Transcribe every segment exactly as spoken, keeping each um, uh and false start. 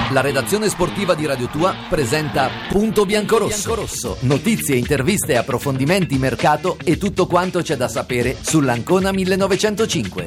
La redazione sportiva di Radio Tua presenta Punto Biancorosso. Notizie, interviste, approfondimenti, mercato e tutto quanto c'è da sapere sull'Ancona millenovecentocinque.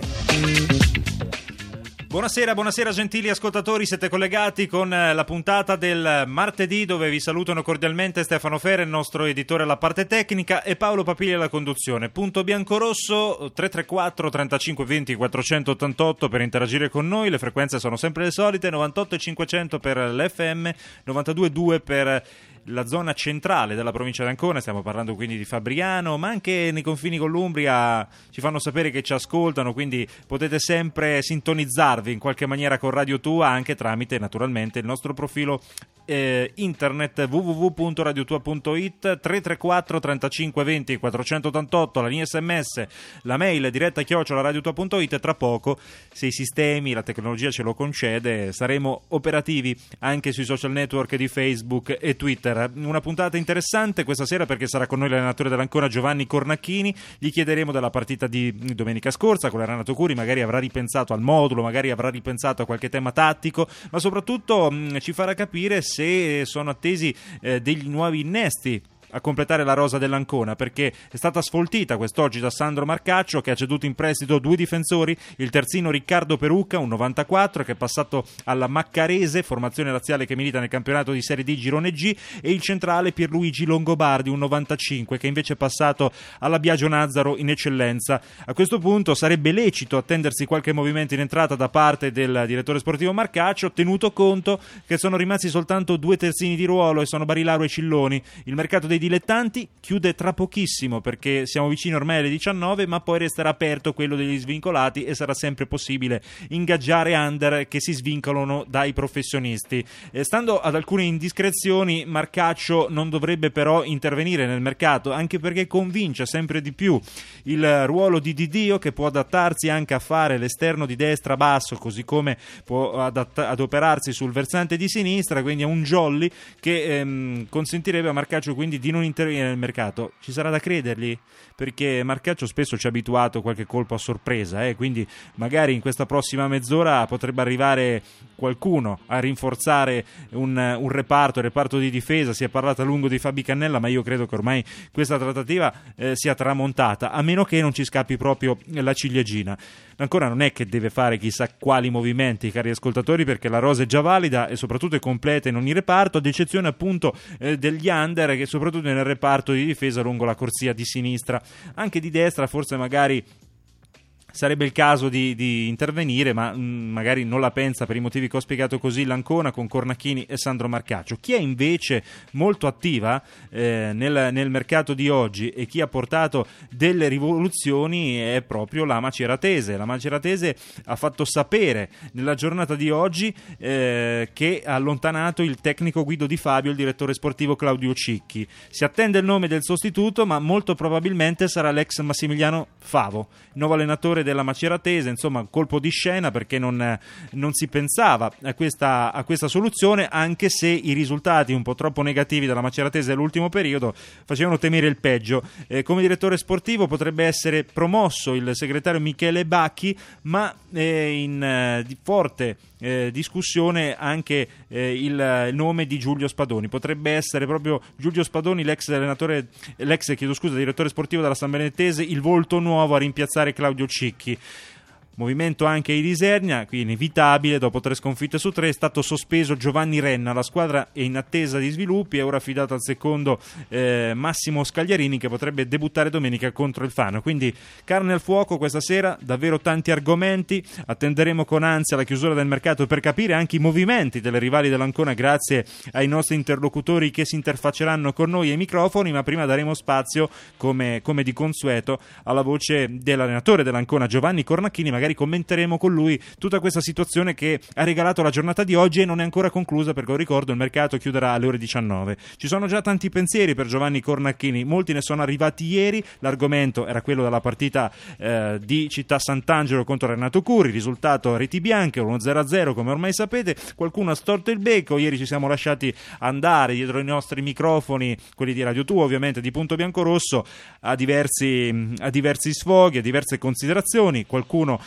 Buonasera, buonasera gentili ascoltatori, siete collegati con la puntata del martedì dove vi salutano cordialmente Stefano Fere, il nostro editore alla parte tecnica, e Paolo Papiglia alla conduzione. Punto Biancorosso, tre tre quattro trentacinque venti quattrocentottantotto per interagire con noi, le frequenze sono sempre le solite, novantotto e cinquecento per l'F M, novantadue e due per la zona centrale della provincia di Ancona, stiamo parlando quindi di Fabriano, ma anche nei confini con l'Umbria ci fanno sapere che ci ascoltano, quindi potete sempre sintonizzarvi in qualche maniera con Radio Tua, anche tramite naturalmente il nostro profilo eh, internet w w w punto radio tua punto i t. Tre tre quattro trentacinque venti quattrocentottantotto la linea sms, la mail diretta chiocciola radio tua punto i t. Tra poco, se i sistemi, la tecnologia ce lo concede, saremo operativi anche sui social network di Facebook e Twitter. Una puntata interessante questa sera perché sarà con noi l'allenatore dell'Ancona Giovanni Cornacchini. Gli chiederemo della partita di domenica scorsa con la Renato Curi, magari avrà ripensato al modulo, magari avrà ripensato a qualche tema tattico, ma soprattutto mh, ci farà capire se sono attesi eh, degli nuovi innesti a completare la rosa dell'Ancona, perché è stata sfoltita quest'oggi da Sandro Marcaccio, che ha ceduto in prestito due difensori, il terzino Riccardo Perucca, un novantaquattro, che è passato alla Maccarese, formazione laziale che milita nel campionato di Serie D Girone G, e il centrale Pierluigi Longobardi, un novantacinque, che invece è passato alla Biagio Nazzaro in eccellenza. A questo punto sarebbe lecito attendersi qualche movimento in entrata da parte del direttore sportivo Marcaccio, tenuto conto che sono rimasti soltanto due terzini di ruolo e sono Barilaro e Cilloni. Il mercato dei dilettanti chiude tra pochissimo perché siamo vicini ormai alle diciannove, ma poi resterà aperto quello degli svincolati e sarà sempre possibile ingaggiare under che si svincolano dai professionisti. E stando ad alcune indiscrezioni, Marcaccio non dovrebbe però intervenire nel mercato, anche perché convince sempre di più il ruolo di Didio, che può adattarsi anche a fare l'esterno di destra basso, così come può adatt- adoperarsi sul versante di sinistra, quindi è un jolly che ehm, consentirebbe a Marcaccio quindi di di non intervenire nel mercato. Ci sarà da credergli, perché Marcaccio spesso ci ha abituato a qualche colpo a sorpresa, eh? Quindi magari in questa prossima mezz'ora potrebbe arrivare qualcuno a rinforzare un, un reparto, il reparto di difesa. Si è parlato a lungo di Fabi Cannella, ma io credo che ormai questa trattativa eh, sia tramontata, a meno che non ci scappi proprio la ciliegina. Ancora non è che deve fare chissà quali movimenti, cari ascoltatori, perché la rosa è già valida e soprattutto è completa in ogni reparto, ad eccezione appunto eh, degli under, che soprattutto nel reparto di difesa lungo la corsia di sinistra, anche di destra forse magari sarebbe il caso di, di intervenire, ma mh, magari non la pensa per i motivi che ho spiegato così l'Ancona con Cornacchini e Sandro Marcaccio. Chi è invece molto attiva eh, nel, nel mercato di oggi e chi ha portato delle rivoluzioni è proprio la Maceratese. La Maceratese ha fatto sapere nella giornata di oggi eh, che ha allontanato il tecnico Guido Di Fabio, il direttore sportivo Claudio Cicchi. Si attende il nome del sostituto, ma molto probabilmente sarà l'ex Massimiliano Favo, il nuovo allenatore della Maceratese. Insomma, colpo di scena, perché non, non si pensava a questa, a questa soluzione, anche se i risultati un po' troppo negativi della Maceratese nell'ultimo periodo facevano temere il peggio. Eh, come direttore sportivo potrebbe essere promosso il segretario Michele Bacchi, ma eh, in eh, di forte eh, discussione anche eh, il, il nome di Giulio Spadoni. Potrebbe essere proprio Giulio Spadoni, l'ex allenatore, l'ex chiedo scusa, direttore sportivo della San Benedettese, il volto nuovo a rimpiazzare Claudio Cicchi. Movimento anche in Isernia, qui inevitabile, dopo tre sconfitte su tre è stato sospeso Giovanni Renna, la squadra è in attesa di sviluppi, è ora affidata al secondo eh, Massimo Scagliarini, che potrebbe debuttare domenica contro il Fano. Quindi carne al fuoco questa sera, davvero tanti argomenti, attenderemo con ansia la chiusura del mercato per capire anche i movimenti delle rivali dell'Ancona grazie ai nostri interlocutori che si interfacceranno con noi ai microfoni, ma prima daremo spazio, come, come di consueto, alla voce dell'allenatore dell'Ancona Giovanni Cornacchini. Magari commenteremo con lui tutta questa situazione che ha regalato la giornata di oggi e non è ancora conclusa, perché lo ricordo, il mercato chiuderà alle ore diciannove. Ci sono già tanti pensieri per Giovanni Cornacchini, molti ne sono arrivati ieri. L'argomento era quello della partita eh, di Città Sant'Angelo contro Renato Curi, risultato a reti bianche, uno zero a zero come ormai sapete. Qualcuno ha storto il becco, ieri ci siamo lasciati andare dietro i nostri microfoni, quelli di Radio Tua ovviamente, di Punto Biancorosso, a diversi, a diversi sfoghi, a diverse considerazioni. Qualcuno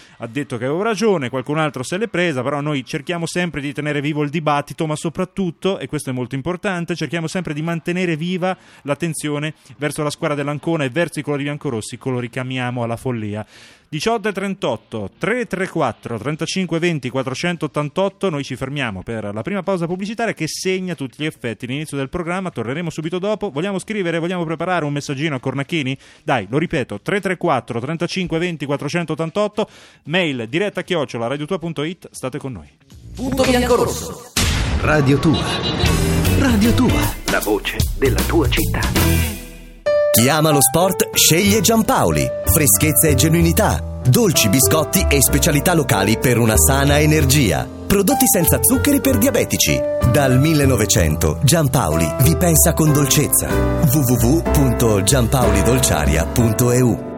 ha detto che avevo ragione, qualcun altro se l'è presa, però noi cerchiamo sempre di tenere vivo il dibattito, ma soprattutto, e questo è molto importante, cerchiamo sempre di mantenere viva l'attenzione verso la squadra dell'Ancona e verso i colori biancorossi, che lo richiamiamo alla follia. diciotto e trentotto, tre tre quattro, trentacinque venti, quattrocentottantotto, noi ci fermiamo per la prima pausa pubblicitaria che segna tutti gli effetti l'inizio del programma, torneremo subito dopo. Vogliamo scrivere, vogliamo preparare un messaggino a Cornacchini? Dai, lo ripeto, tre tre quattro, trentacinque venti, quattrocentottantotto, mail diretta chiocciola radiotua punto it, state con noi. Punto Biancorosso. Radio Tua. Radio Tua. La voce della tua città. Chi ama lo sport sceglie Giampaoli. Freschezza e genuinità, dolci biscotti e specialità locali per una sana energia. Prodotti senza zuccheri per diabetici. Dal millenovecento Giampaoli vi pensa con dolcezza. w w w punto giampaolidolciaria punto e u.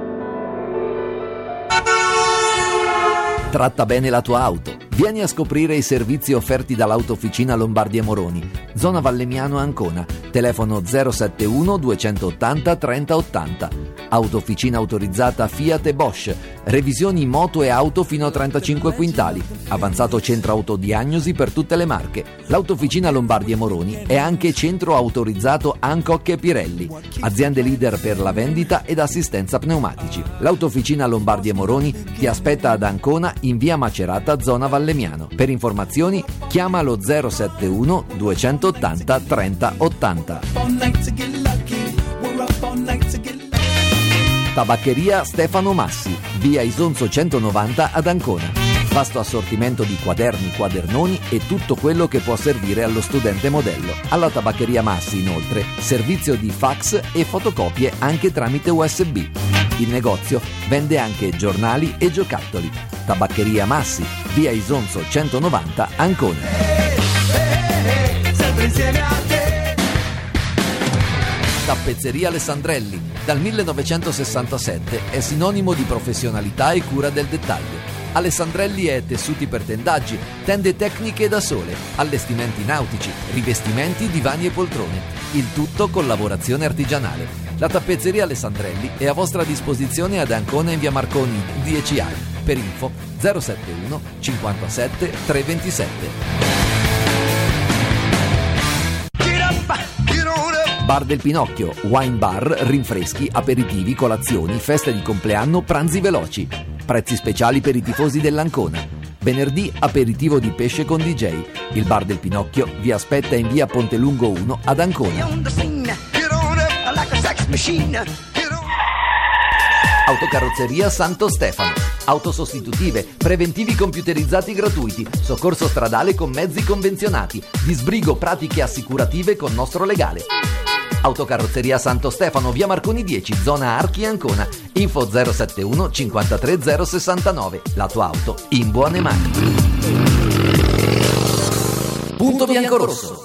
Tratta bene la tua auto. Vieni a scoprire i servizi offerti dall'Autofficina Lombardi e Moroni, zona Vallemiano Ancona, telefono zero sette uno duecentottanta trenta ottanta. Autofficina autorizzata Fiat e Bosch, revisioni moto e auto fino a trentacinque quintali, avanzato centro autodiagnosi per tutte le marche. L'Autofficina Lombardi e Moroni è anche centro autorizzato Hankook e Pirelli, aziende leader per la vendita ed assistenza pneumatici. L'Autofficina Lombardi e Moroni ti aspetta ad Ancona in via Macerata, zona Vallemiano. Per informazioni chiama lo zero sette uno duecentottanta trenta ottanta. Tabaccheria Stefano Massi, via Isonzo centonovanta ad Ancona. Vasto assortimento di quaderni, quadernoni e tutto quello che può servire allo studente modello. Alla Tabaccheria Massi, inoltre, servizio di fax e fotocopie anche tramite U S B. Il negozio vende anche giornali e giocattoli. Tabaccheria Massi, via Isonzo centonovanta, Ancona. Tappezzeria Alessandrelli, dal millenovecentosessantasette è sinonimo di professionalità e cura del dettaglio. Alessandrelli è tessuti per tendaggi, tende tecniche da sole, allestimenti nautici, rivestimenti, divani e poltrone. Il tutto con lavorazione artigianale. La tappezzeria Alessandrelli è a vostra disposizione ad Ancona in via Marconi dieci A. Per info zero sette uno cinquantasette trecentoventisette. Bar del Pinocchio, wine bar, rinfreschi, aperitivi, colazioni, feste di compleanno, pranzi veloci. Prezzi speciali per i tifosi dell'Ancona. Venerdì aperitivo di pesce con D J. Il Bar del Pinocchio vi aspetta in via Pontelungo uno ad Ancona. Autocarrozzeria Santo Stefano. Auto sostitutive, preventivi computerizzati gratuiti, soccorso stradale con mezzi convenzionati, disbrigo pratiche assicurative con nostro legale. Autocarrozzeria Santo Stefano, via Marconi dieci, zona Archi Ancona. Info zero sette uno cinquantatré zero sessantanove. La tua auto in buone mani. Punto Biancorosso.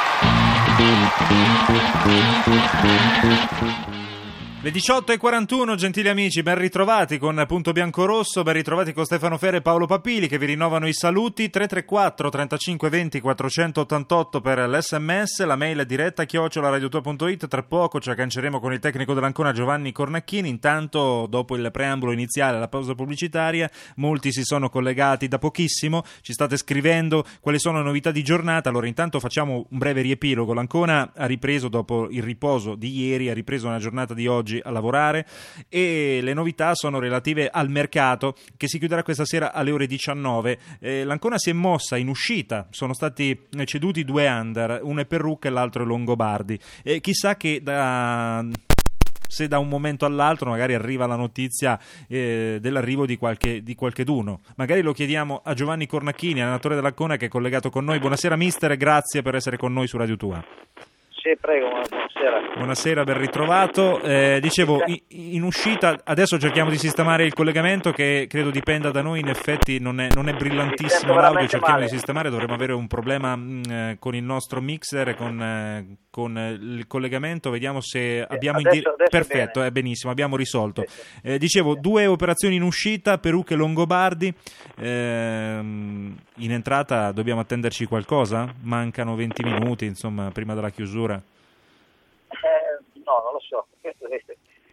Le diciotto e quarantuno, gentili amici, ben ritrovati con Punto Biancorosso, ben ritrovati con Stefano Fere e Paolo Papili che vi rinnovano i saluti. Tre tre quattro trentacinque venti quattrocentottantotto per l'esse emme esse, la mail è diretta chiocciola radiotua punto it. Tra poco ci agganceremo con il tecnico dell'Ancona Giovanni Cornacchini. Intanto, dopo il preambolo iniziale, la pausa pubblicitaria, molti si sono collegati da pochissimo, ci state scrivendo quali sono le novità di giornata. Allora intanto facciamo un breve riepilogo. L'Ancona ha ripreso dopo il riposo di ieri, ha ripreso una giornata di oggi a lavorare e le novità sono relative al mercato che si chiuderà questa sera alle ore diciannove. Eh, L'Ancona si è mossa in uscita, sono stati ceduti due under, uno è Perrucca e l'altro è Longobardi, e chissà che da... se da un momento all'altro magari arriva la notizia eh, dell'arrivo di qualche di qualcheduno. Magari lo chiediamo a Giovanni Cornacchini, allenatore dell'Ancona, che è collegato con noi. Buonasera mister e grazie per essere con noi su Radio Tua. Sì, prego, buonasera. Buonasera, ben ritrovato. Eh, dicevo, in, in uscita, adesso cerchiamo di sistemare il collegamento che credo dipenda da noi, in effetti non è, non è brillantissimo l'audio, cerchiamo male. di sistemare, dovremmo avere un problema mh, con il nostro mixer, con, eh, con il collegamento, vediamo se abbiamo... Adesso, indi- adesso Perfetto, è eh, benissimo, abbiamo risolto. Sì, sì. Eh, dicevo, due operazioni in uscita, Perrucca e Longobardi. Eh, in entrata dobbiamo attenderci qualcosa? Mancano venti minuti, insomma, prima della chiusura. Eh, no, non lo so.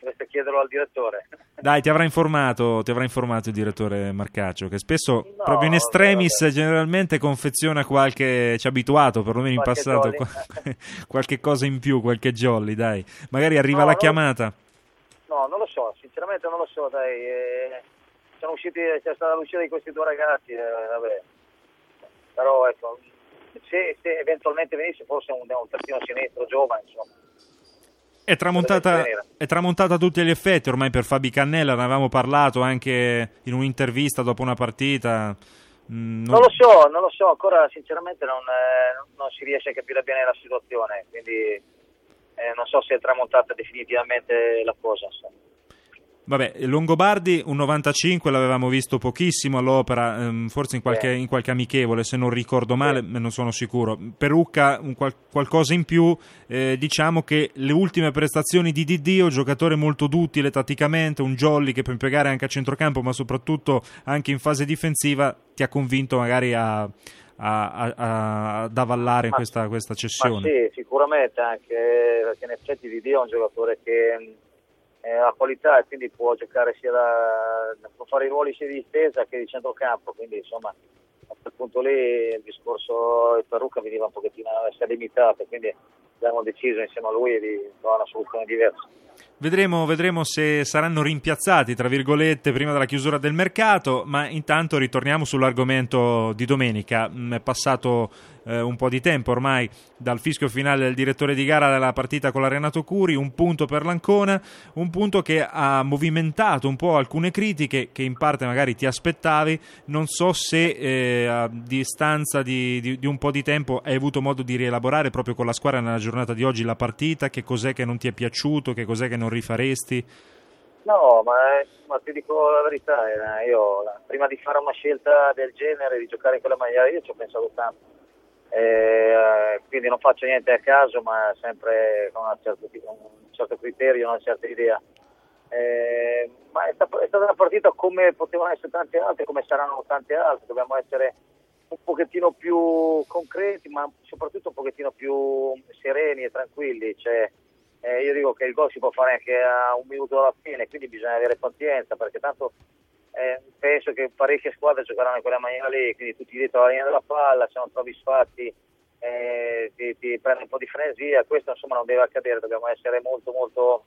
dovreste chiederlo al direttore. Dai, ti avrà informato, ti avrà informato il direttore Marcaccio, che spesso No, proprio in estremis vabbè. generalmente confeziona qualche, ci ha abituato perlomeno in Qualche passato, jolly. qualche, qualche cosa in più, qualche jolly, dai. Magari arriva No, la no. chiamata. No, non lo so, sinceramente non lo so, dai. Eh, sono usciti, c'è stata l'uscita di questi due ragazzi, eh, vabbè. Però ecco, se, se eventualmente venisse forse un, un terzino sinistro giovane, insomma. È tramontata, è tramontata a tutti gli effetti, ormai per Fabi Cannella ne avevamo parlato anche in un'intervista dopo una partita. Mm, Non lo so, non lo so, ancora sinceramente non, eh, non si riesce a capire bene la situazione, quindi eh, non so se è tramontata definitivamente la cosa, insomma. Vabbè, Longobardi un novantacinque l'avevamo visto pochissimo all'Opera, ehm, forse in qualche, Sì. in qualche amichevole, se non ricordo male, ma non sono sicuro. Perucca un qual- qualcosa in più, eh, diciamo che le ultime prestazioni di Didì, un giocatore molto duttile tatticamente, un jolly che può impiegare anche a centrocampo, ma soprattutto anche in fase difensiva, ti ha convinto magari a, a, a, ad avallare Ma- questa, questa Ma cessione. sì, sicuramente anche, perché in effetti Didì è un giocatore che eh, ha qualità e quindi può giocare sia da, può fare i ruoli sia di difesa che di centrocampo, quindi insomma a quel punto lì il discorso di Perucca veniva un pochettino a essere limitato, quindi abbiamo deciso insieme a lui di trovare una soluzione diversa. Vedremo, vedremo se saranno rimpiazzati, tra virgolette, prima della chiusura del mercato, ma intanto ritorniamo sull'argomento di domenica. Mm, È passato eh, un po' di tempo ormai dal fischio finale del direttore di gara della partita con la Renato Curi, un punto per l'Ancona, un punto che ha movimentato un po' alcune critiche che in parte magari ti aspettavi. Non so se eh, a distanza di, di, di un po' di tempo hai avuto modo di rielaborare proprio con la squadra nella giornata di oggi la partita, che cos'è che non ti è piaciuto, che cos'è che non rifaresti? No, ma, ma ti dico la verità, eh, io prima di fare una scelta del genere, di giocare in quella maniera, io ci ho pensato tanto, eh, quindi non faccio niente a caso, ma sempre con una certa, un certo criterio, una certa idea. Eh, ma è stata, è stata una partita come potevano essere tante altre, come saranno tante altre, dobbiamo essere un pochettino più concreti, ma soprattutto un pochettino più sereni e tranquilli, cioè, Eh, io dico che il gol si può fare anche a un minuto alla fine, quindi bisogna avere pazienza, perché tanto eh, penso che parecchie squadre giocheranno in quella maniera lì, quindi tutti dietro la linea della palla, se non trovi spazi eh, ti, ti prende un po' di frenesia. Questo insomma non deve accadere, dobbiamo essere molto molto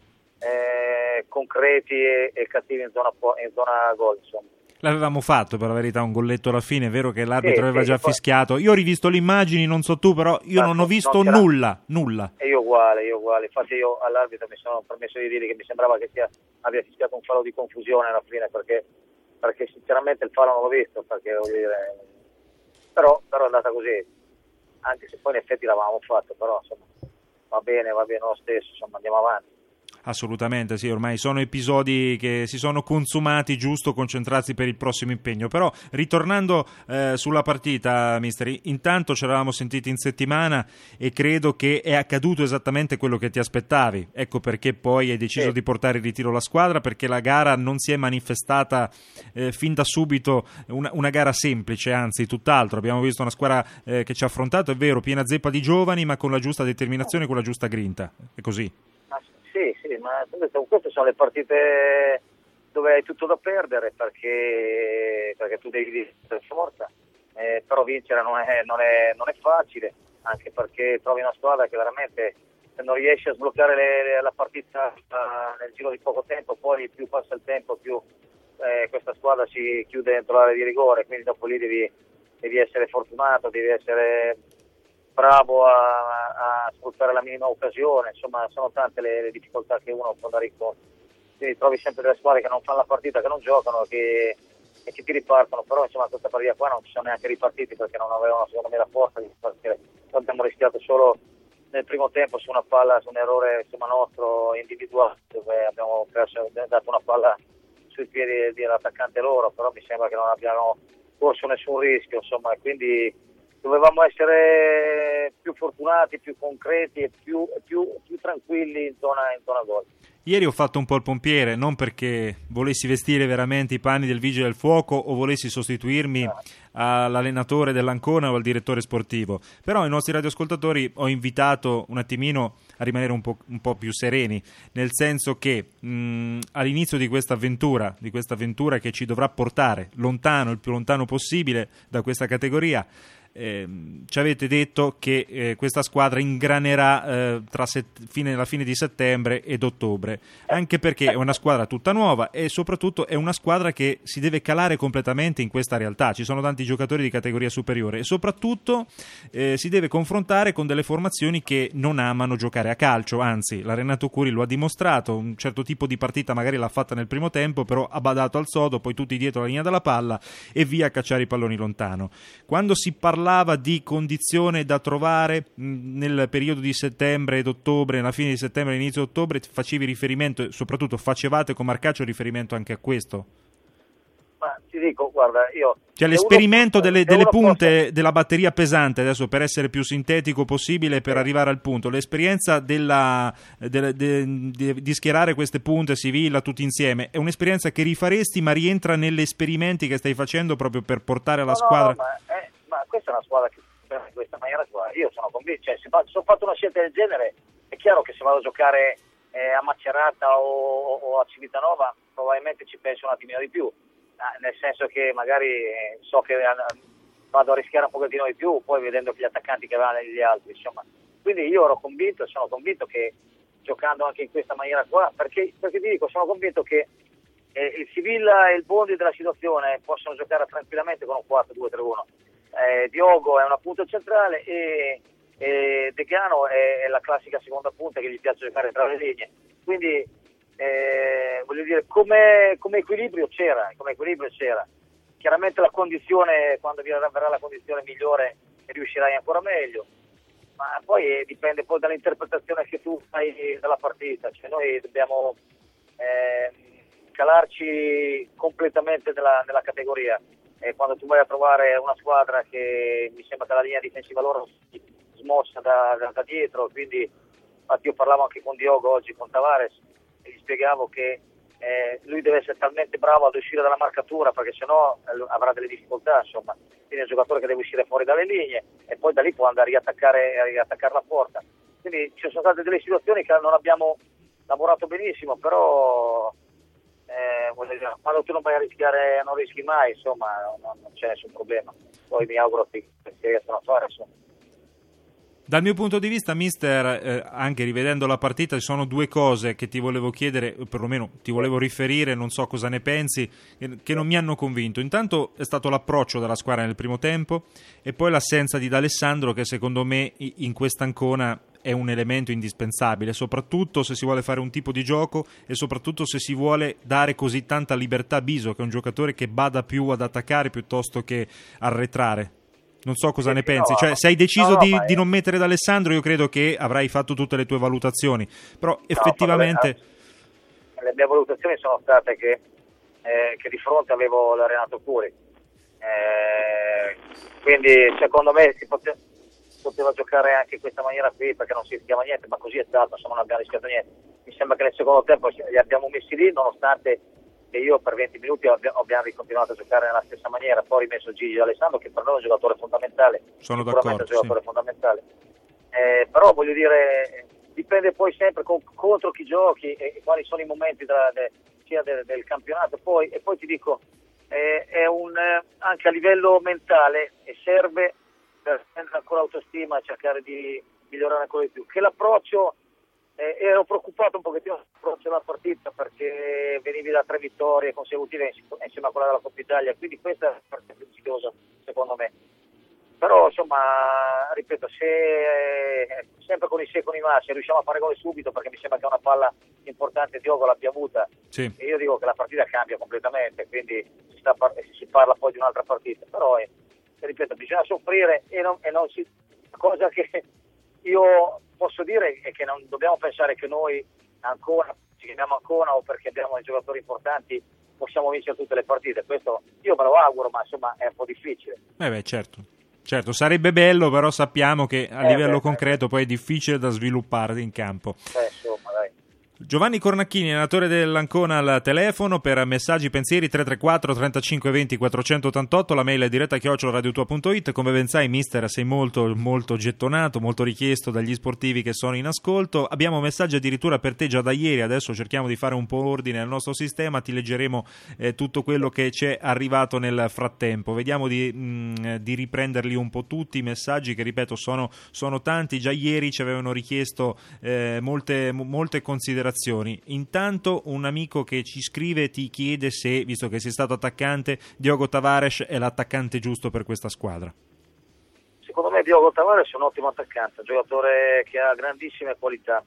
eh, concreti e, e cattivi in zona, in zona gol, insomma. L'avevamo fatto per la verità un golletto alla fine, è vero che l'arbitro Sì, aveva sì, già poi- fischiato. Io ho rivisto le immagini, non so tu, però io Ma non ho non visto c'era- nulla, nulla. E io uguale, io uguale, infatti io all'arbitro mi sono permesso di dire che mi sembrava che sia, abbia fischiato un fallo di confusione alla fine, perché, perché sinceramente il fallo non l'ho visto, perché voglio dire, però, però è andata così, anche se poi in effetti l'avevamo fatto, però insomma va bene, va bene lo stesso, insomma andiamo avanti. Assolutamente sì, ormai sono episodi che si sono consumati, giusto concentrarsi per il prossimo impegno. Però ritornando eh, sulla partita, mister, intanto ci eravamo sentiti in settimana e credo che è accaduto esattamente quello che ti aspettavi. Ecco perché poi hai deciso Sì. di portare in ritiro la squadra, perché la gara non si è manifestata eh, fin da subito una, una gara semplice, anzi tutt'altro. Abbiamo visto una squadra eh, che ci ha affrontato, è vero, piena zeppa di giovani, ma con la giusta determinazione e con la giusta grinta. È così. Ma sì, sì, ma queste sono le partite dove hai tutto da perdere, perché, perché tu devi dire per forza, eh, però vincere non è, non, è, non è facile, anche perché trovi una squadra che veramente se non riesce a sbloccare le, le, la partita uh, nel giro di poco tempo, poi più passa il tempo più eh, questa squadra si chiude dentro l'area di rigore, quindi dopo lì devi, devi essere fortunato, devi essere bravo a, a sfruttare la minima occasione, insomma sono tante le, le difficoltà che uno può andare incontro, quindi trovi sempre delle squadre che non fanno la partita, che non giocano che, e che ti ripartono, però insomma questa partita qua non ci sono neanche ripartiti perché non avevano secondo me la forza di partire. Abbiamo rischiato solo nel primo tempo su una palla, su un errore insomma nostro individuale, dove abbiamo perso, dato una palla sui piedi dell'attaccante loro, però mi sembra che non abbiamo corso nessun rischio, insomma, e quindi dovevamo essere più fortunati, più concreti e più, più, più tranquilli in zona, in zona gol. Ieri ho fatto un po' il pompiere, non perché volessi vestire veramente i panni del vigile del fuoco o volessi sostituirmi ah. all'allenatore dell'Ancona o al direttore sportivo, però i nostri radioascoltatori ho invitato un attimino a rimanere un po', un po' più sereni, nel senso che mh, all'inizio di questa avventura, di questa avventura che ci dovrà portare lontano, il più lontano possibile da questa categoria, Eh, ci avete detto che eh, questa squadra ingranerà eh, tra set- fine, la fine di settembre ed ottobre, anche perché è una squadra tutta nuova e soprattutto è una squadra che si deve calare completamente in questa realtà. Ci sono tanti giocatori di categoria superiore e soprattutto eh, si deve confrontare con delle formazioni che non amano giocare a calcio, anzi la Renato Curi lo ha dimostrato, un certo tipo di partita magari l'ha fatta nel primo tempo, però ha badato al sodo, poi tutti dietro la linea della palla e via a cacciare i palloni lontano. Quando si parla parlava di condizione da trovare mh, nel periodo di settembre ed ottobre, alla fine di settembre e inizio ottobre, facevi riferimento e soprattutto facevate con Marcaccio riferimento anche a questo? Ma ti dico, guarda, io... Cioè l'esperimento uno, delle, delle punte possa... della batteria pesante, adesso per essere più sintetico possibile, per eh. arrivare al punto, l'esperienza della, de, de, de, di schierare queste punte, Sivilla, tutti insieme, è un'esperienza che rifaresti ma rientra negli esperimenti che stai facendo proprio per portare la no, squadra... No, ma, è, ma questa è una squadra che in questa maniera qua, io sono convinto, cioè se ho fatto una scelta del genere, è chiaro che se vado a giocare eh, a Macerata o, o a Civitanova probabilmente ci penso un attimino di più. Nel senso che magari so che vado a rischiare un pochettino di più, poi vedendo che gli attaccanti che avevano gli altri, insomma. Quindi io ero convinto, sono convinto che giocando anche in questa maniera qua, perché, perché ti dico, sono convinto che eh, il Sivilla e il Bondi della situazione possono giocare tranquillamente con un quattro due tre uno. Eh, Diogo è una punta centrale e, e De Gano è, è la classica seconda punta che gli piace giocare tra le linee. Quindi Eh, voglio dire, come, come equilibrio c'era, come equilibrio c'era. Chiaramente la condizione, quando verrà la condizione migliore, riuscirai ancora meglio, ma poi eh, dipende poi dall'interpretazione che tu fai della partita. Cioè noi dobbiamo eh, calarci completamente nella, nella categoria, e quando tu vai a trovare una squadra che mi sembra che la linea difensiva loro si smossa da, da, da dietro, quindi infatti io parlavo anche con Diogo oggi, con Tavares, e gli spiegavo che eh, lui deve essere talmente bravo ad uscire dalla marcatura, perché sennò eh, avrà delle difficoltà, insomma. Quindi è un giocatore che deve uscire fuori dalle linee e poi da lì può andare a riattaccare, a riattaccare la porta. Quindi ci sono state delle situazioni che non abbiamo lavorato benissimo, però eh, voglio dire, quando tu non vai a rischiare, non rischi mai, insomma, non, non c'è nessun problema. Poi mi auguro che si riescano a fare, insomma. Dal mio punto di vista, mister, eh, anche rivedendo la partita, ci sono due cose che ti volevo chiedere, o perlomeno ti volevo riferire, non so cosa ne pensi, che non mi hanno convinto. Intanto è stato l'approccio della squadra nel primo tempo e poi l'assenza di D'Alessandro, che secondo me in questa Ancona è un elemento indispensabile, soprattutto se si vuole fare un tipo di gioco e soprattutto se si vuole dare così tanta libertà a Biso, che è un giocatore che bada più ad attaccare piuttosto che arretrare. Non so cosa sì, ne pensi, no, cioè se hai deciso no, no, di, è... di non mettere D'Alessandro, io credo che avrai fatto tutte le tue valutazioni, però effettivamente no, le mie valutazioni sono state che, eh, che di fronte avevo la Renato Curi, eh, quindi secondo me si poteva, poteva giocare anche in questa maniera qui, perché non si rischiava niente, ma così è stato, insomma non abbiamo rischiato niente. Mi sembra che nel secondo tempo li abbiamo messi lì, nonostante che io per venti minuti abbiamo continuato a giocare nella stessa maniera, poi ho rimesso Gigi D'Alessandro, che per noi è un giocatore fondamentale, sono sicuramente d'accordo, è un giocatore sì. fondamentale, eh, però voglio dire, dipende poi sempre con, contro chi giochi e, e quali sono i momenti della, de, sia de, del campionato, poi, e poi ti dico, eh, è un, eh, anche a livello mentale, e serve per prendere ancora autostima e cercare di migliorare ancora di più, che l'approccio... Eh, ero preoccupato un pochettino sull'approccio della partita, perché venivi da tre vittorie consecutive insieme a quella della Coppa Italia, quindi questa è la parte più rischiosa secondo me. Però insomma, ripeto, se eh, sempre con i se e con i ma, se riusciamo a fare gol subito, perché mi sembra che una palla importante Diogo l'abbia avuta, sì. E io dico che la partita cambia completamente, quindi si, sta par- si parla poi di un'altra partita, però eh, ripeto, bisogna soffrire e non, e non si... cosa che io posso dire è che non dobbiamo pensare che noi ancora ci chiamiamo Ancona o perché abbiamo dei giocatori importanti possiamo vincere tutte le partite. Questo io me lo auguro, ma insomma è un po' difficile. Eh beh, certo. Certo, sarebbe bello, però sappiamo che a eh, livello beh, concreto poi è difficile da sviluppare in campo. Beh, insomma, dai. Giovanni Cornacchini, allenatore dell'Ancona, al telefono per messaggi, pensieri tre tre quattro trentacinque venti quattrocentottantotto, la mail è diretta chiocciola radiotua punto it. Come ben sai, mister, sei molto molto gettonato, molto richiesto dagli sportivi che sono in ascolto. Abbiamo messaggi addirittura per te già da ieri, adesso cerchiamo di fare un po' ordine al nostro sistema, ti leggeremo eh, tutto quello che c'è arrivato nel frattempo. Vediamo di, mh, di riprenderli un po' tutti i messaggi che, ripeto, sono, sono tanti. Già ieri ci avevano richiesto eh, molte, molte considerazioni. Intanto un amico che ci scrive ti chiede se, visto che sei stato attaccante, Diogo Tavares è l'attaccante giusto per questa squadra. Secondo me Diogo Tavares è un ottimo attaccante, un giocatore che ha grandissime qualità.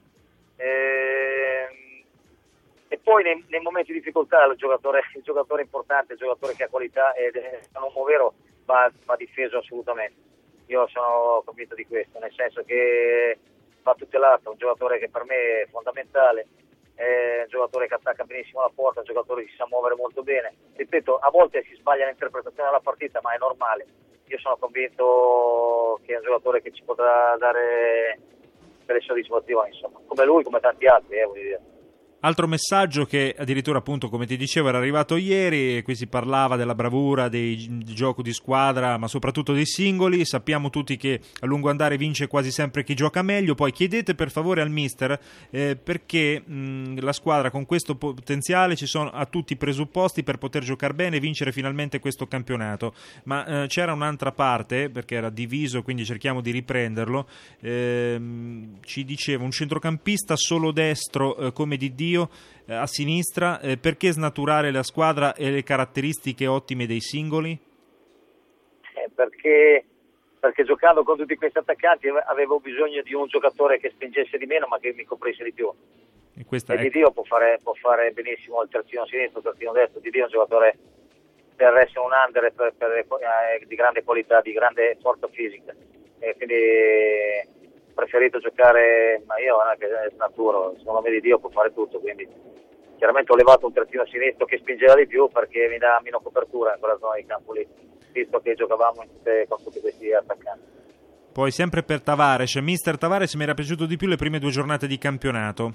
E, e poi nei, nei momenti di difficoltà il giocatore, il giocatore importante, il giocatore che ha qualità ed è un uomo vero, va, va difeso assolutamente. Io sono convinto di questo, nel senso che va tutelato, un giocatore che per me è fondamentale, è un giocatore che attacca benissimo la porta, un giocatore che si sa muovere molto bene. Ripeto, a volte si sbaglia l'interpretazione della partita, ma è normale. Io sono convinto che è un giocatore che ci potrà dare delle soddisfazioni, insomma, come lui, come tanti altri, eh, voglio dire. Altro messaggio che addirittura, appunto, come ti dicevo, era arrivato ieri, e qui si parlava della bravura dei, di gioco di squadra, ma soprattutto dei singoli. Sappiamo tutti che a lungo andare vince quasi sempre chi gioca meglio. Poi chiedete per favore al mister eh, perché mh, la squadra con questo potenziale ci sono, ha tutti i presupposti per poter giocare bene e vincere finalmente questo campionato. Ma eh, c'era un'altra parte, perché era diviso, quindi cerchiamo di riprenderlo. Eh, ci diceva un centrocampista solo destro eh, come di Dio a sinistra, eh, perché snaturare la squadra e le caratteristiche ottime dei singoli? Eh, perché, perché giocando con tutti questi attaccanti avevo bisogno di un giocatore che spingesse di meno ma che mi coprisse di più. E, questa e è... Di Dio può fare, può fare benissimo il terzino sinistro, il terzino destro. Di Dio è un giocatore per essere un under per, per, eh, di grande qualità, di grande forza fisica, e quindi preferito giocare, ma io non è che snaturo, secondo me Di Dio può fare tutto, quindi chiaramente ho levato un terzino sinistro che spingeva di più perché mi dà meno copertura in quella zona di campo lì, visto che giocavamo in tutte, con tutti questi attaccanti. Poi sempre per Tavares, mister Tavares mi era piaciuto di più le prime due giornate di campionato.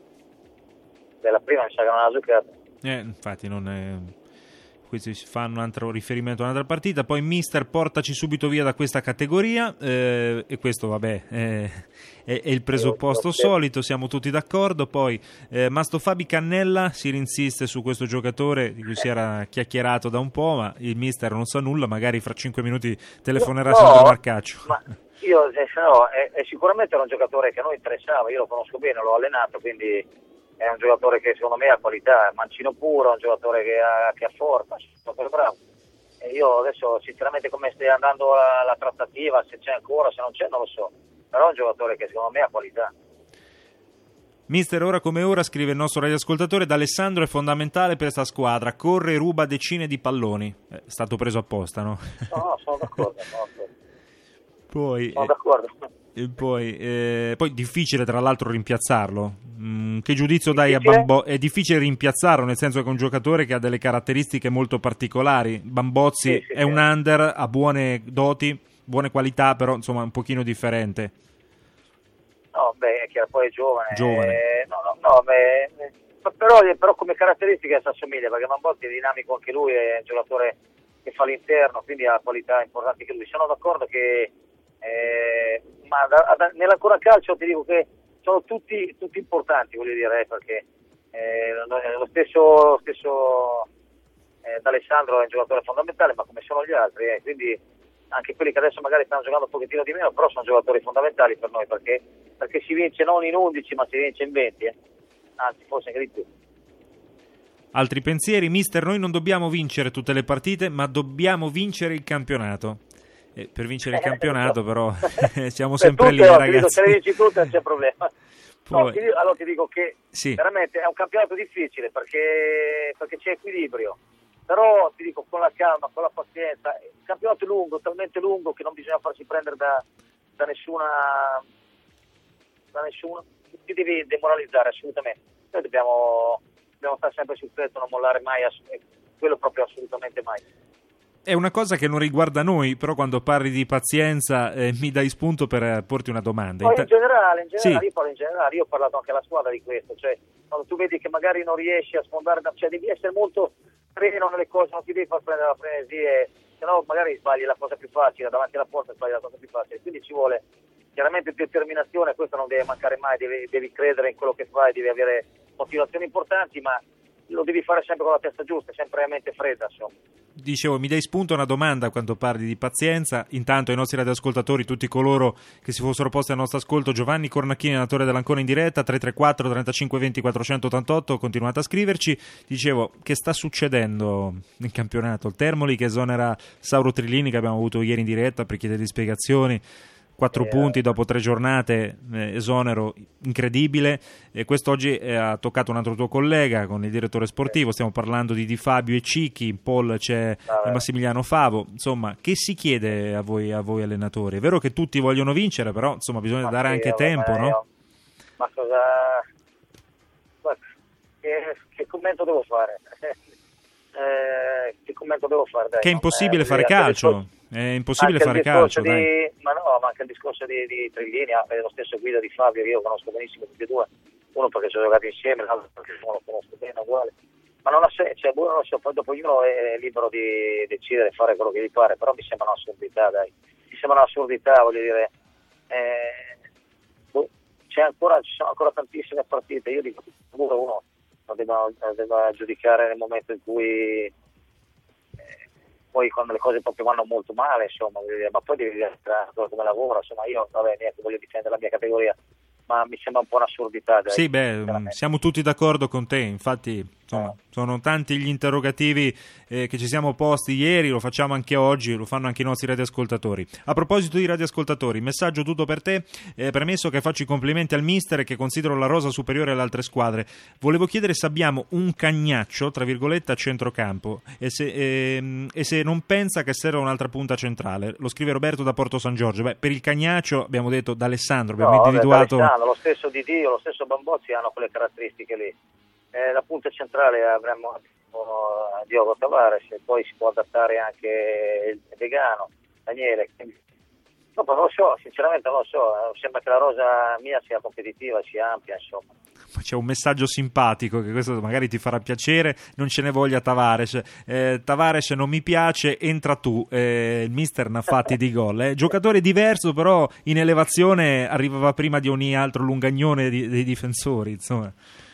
Beh, la prima mi sa che non ha giocato. Eh, infatti non è... Questi si fanno un altro riferimento a un'altra partita. Poi mister, portaci subito via da questa categoria, eh, e questo vabbè è, è, è il presupposto solito, siamo tutti d'accordo. Poi eh, Masto Fabi Cannella si rinsiste su questo giocatore di cui si era chiacchierato da un po', ma il mister non sa nulla, magari fra cinque minuti telefonerà no, sempre Marcaccio. Ma io eh, no, è, è sicuramente era un giocatore che a noi interessava, io lo conosco bene, l'ho allenato, quindi è un giocatore che secondo me ha qualità, è mancino puro, è un giocatore che ha, che ha forza, è un giocatore bravo. E io adesso sinceramente come stia andando la, la trattativa, se c'è ancora, se non c'è non lo so, però è un giocatore che secondo me ha qualità. Mister, ora come ora, scrive il nostro radioascoltatore, D'Alessandro è fondamentale per questa squadra, corre e ruba decine di palloni. È stato preso apposta, no? No, no, sono d'accordo, sono d'accordo. Poi, sono d'accordo. E poi, eh, poi difficile tra l'altro rimpiazzarlo. Mm, che giudizio difficile? dai a Bambozzi? È difficile rimpiazzarlo, nel senso che è un giocatore che ha delle caratteristiche molto particolari. Bambozzi sì, sì, è sì. un under, ha buone doti, buone qualità, però insomma un pochino differente. No, beh, è chiaro, poi è giovane. Giovane. Eh, no, no, no, beh, però, però come caratteristiche si assomiglia, perché Bambozzi è dinamico anche lui, è un giocatore che fa l'interno, quindi ha qualità importanti anche lui. Sono d'accordo che Eh, ma da, da, nell'ancora calcio ti dico che sono tutti, tutti importanti, voglio dire, eh, perché eh, lo stesso, lo stesso eh, D'Alessandro è un giocatore fondamentale, ma come sono gli altri, eh, quindi anche quelli che adesso magari stanno giocando un pochettino di meno, però sono giocatori fondamentali per noi, perché, perché si vince non in undici ma si vince in venti, eh. Anzi forse anche di più. Altri pensieri? Mister, noi non dobbiamo vincere tutte le partite, ma dobbiamo vincere il campionato. Eh, per vincere il campionato eh, però siamo sempre lì, no, ragazzi. Dico, se le vinci tutte non c'è problema. Poi... No, ti dico, allora ti dico che sì. veramente è un campionato difficile perché, perché c'è equilibrio, però ti dico con la calma, con la pazienza. Il campionato è lungo, talmente lungo che non bisogna farsi prendere da, da nessuna da nessuno, non ti devi demoralizzare assolutamente. Noi dobbiamo, dobbiamo stare sempre sul pezzo, non mollare mai, quello proprio assolutamente mai. È una cosa che non riguarda noi, però quando parli di pazienza eh, mi dai spunto per eh, porti una domanda. Poi in generale, in generale, Sì. io parlo in generale, io ho parlato anche alla squadra di questo, cioè quando tu vedi che magari non riesci a sfondare, cioè devi essere molto sereno nelle cose, non ti devi far prendere la frenesia, se no magari sbagli la cosa più facile, davanti alla porta sbagli la cosa più facile, quindi ci vuole chiaramente determinazione, questo non deve mancare mai, devi, devi credere in quello che fai, devi avere motivazioni importanti, ma lo devi fare sempre con la testa giusta, sempre a mente fredda, insomma. Dicevo, mi dai spunto a una domanda quando parli di pazienza. Intanto ai nostri radioascoltatori, tutti coloro che si fossero posti al nostro ascolto, Giovanni Cornacchini, allenatore dell'Ancona in diretta, tre tre quattro trentacinque venti quattrocentottantotto, continuate a scriverci. Dicevo, che sta succedendo nel campionato? Il Termoli che esonera Sauro Trillini, che abbiamo avuto ieri in diretta per chiedere spiegazioni. Quattro Eh, punti dopo tre giornate, eh, esonero incredibile. E quest'oggi eh, ha toccato un altro tuo collega con il direttore sportivo, stiamo parlando di Di Fabio e Cicchi, in Paul c'è Ah, Massimiliano Favo. Insomma, che si chiede a voi, a voi allenatori? È vero che tutti vogliono vincere, però insomma bisogna ma dare sì, anche vabbè, tempo, ma no? io- Ma cosa... ma che, che commento devo fare? eh, che commento devo fare? Dai, Che è non- impossibile eh, fare anche il calcio, discorso- è impossibile anche fare il discorso calcio, di, dai. ma no, ma anche il discorso di, di Trillini, anche lo stesso Guido Di Fabio, che io conosco benissimo tutti e due, uno perché ci ho giocato insieme, l'altro perché non lo conosco bene, uguale. Ma non ha senso, cioè, boh, non lo so, poi dopo ognuno è libero di decidere e fare quello che gli pare, però mi sembra un'assurdità, dai. Mi sembra un'assurdità, voglio dire. Eh, boh, c'è ancora, ci sono ancora tantissime partite, io dico, sicuro uno non debba, debba giudicare nel momento in cui eh, poi quando le cose proprio vanno molto male, insomma, voglio dire, ma poi devi vedere come lavora, insomma, io vabbè, neanche voglio difendere la mia categoria, ma mi sembra un po' un'assurdità, dai, Sì, beh, sinceramente. siamo tutti d'accordo con te, infatti insomma, sono tanti gli interrogativi eh, che ci siamo posti ieri, lo facciamo anche oggi, lo fanno anche i nostri radioascoltatori. A proposito di radioascoltatori, messaggio tutto per te, eh, premesso che faccio i complimenti al mister e che considero la rosa superiore alle altre squadre, volevo chiedere se abbiamo un cagnaccio, tra virgolette, a centrocampo e se, ehm, e se non pensa che serva un'altra punta centrale. Lo scrive Roberto da Porto San Giorgio. Beh, per il cagnaccio abbiamo detto D'Alessandro, abbiamo No, vabbè, individuato... D'Alessandro, lo stesso Di Dio, lo stesso Bambozzi hanno quelle caratteristiche lì. Eh, la punta centrale avremmo uh, Diogo Tavares, e poi si può adattare anche il Degano, Daniele. Quindi, dopo non lo so, sinceramente non lo so, eh, sembra che la rosa mia sia competitiva, sia ampia, insomma. C'è un messaggio simpatico che questo magari ti farà piacere, non ce ne voglia Tavares. Eh, Tavares non mi piace, entra tu. Eh, il mister ne ha fatti di gol. Eh. Giocatore diverso, però in elevazione arrivava prima di ogni altro lungagnone di, dei difensori. Insomma,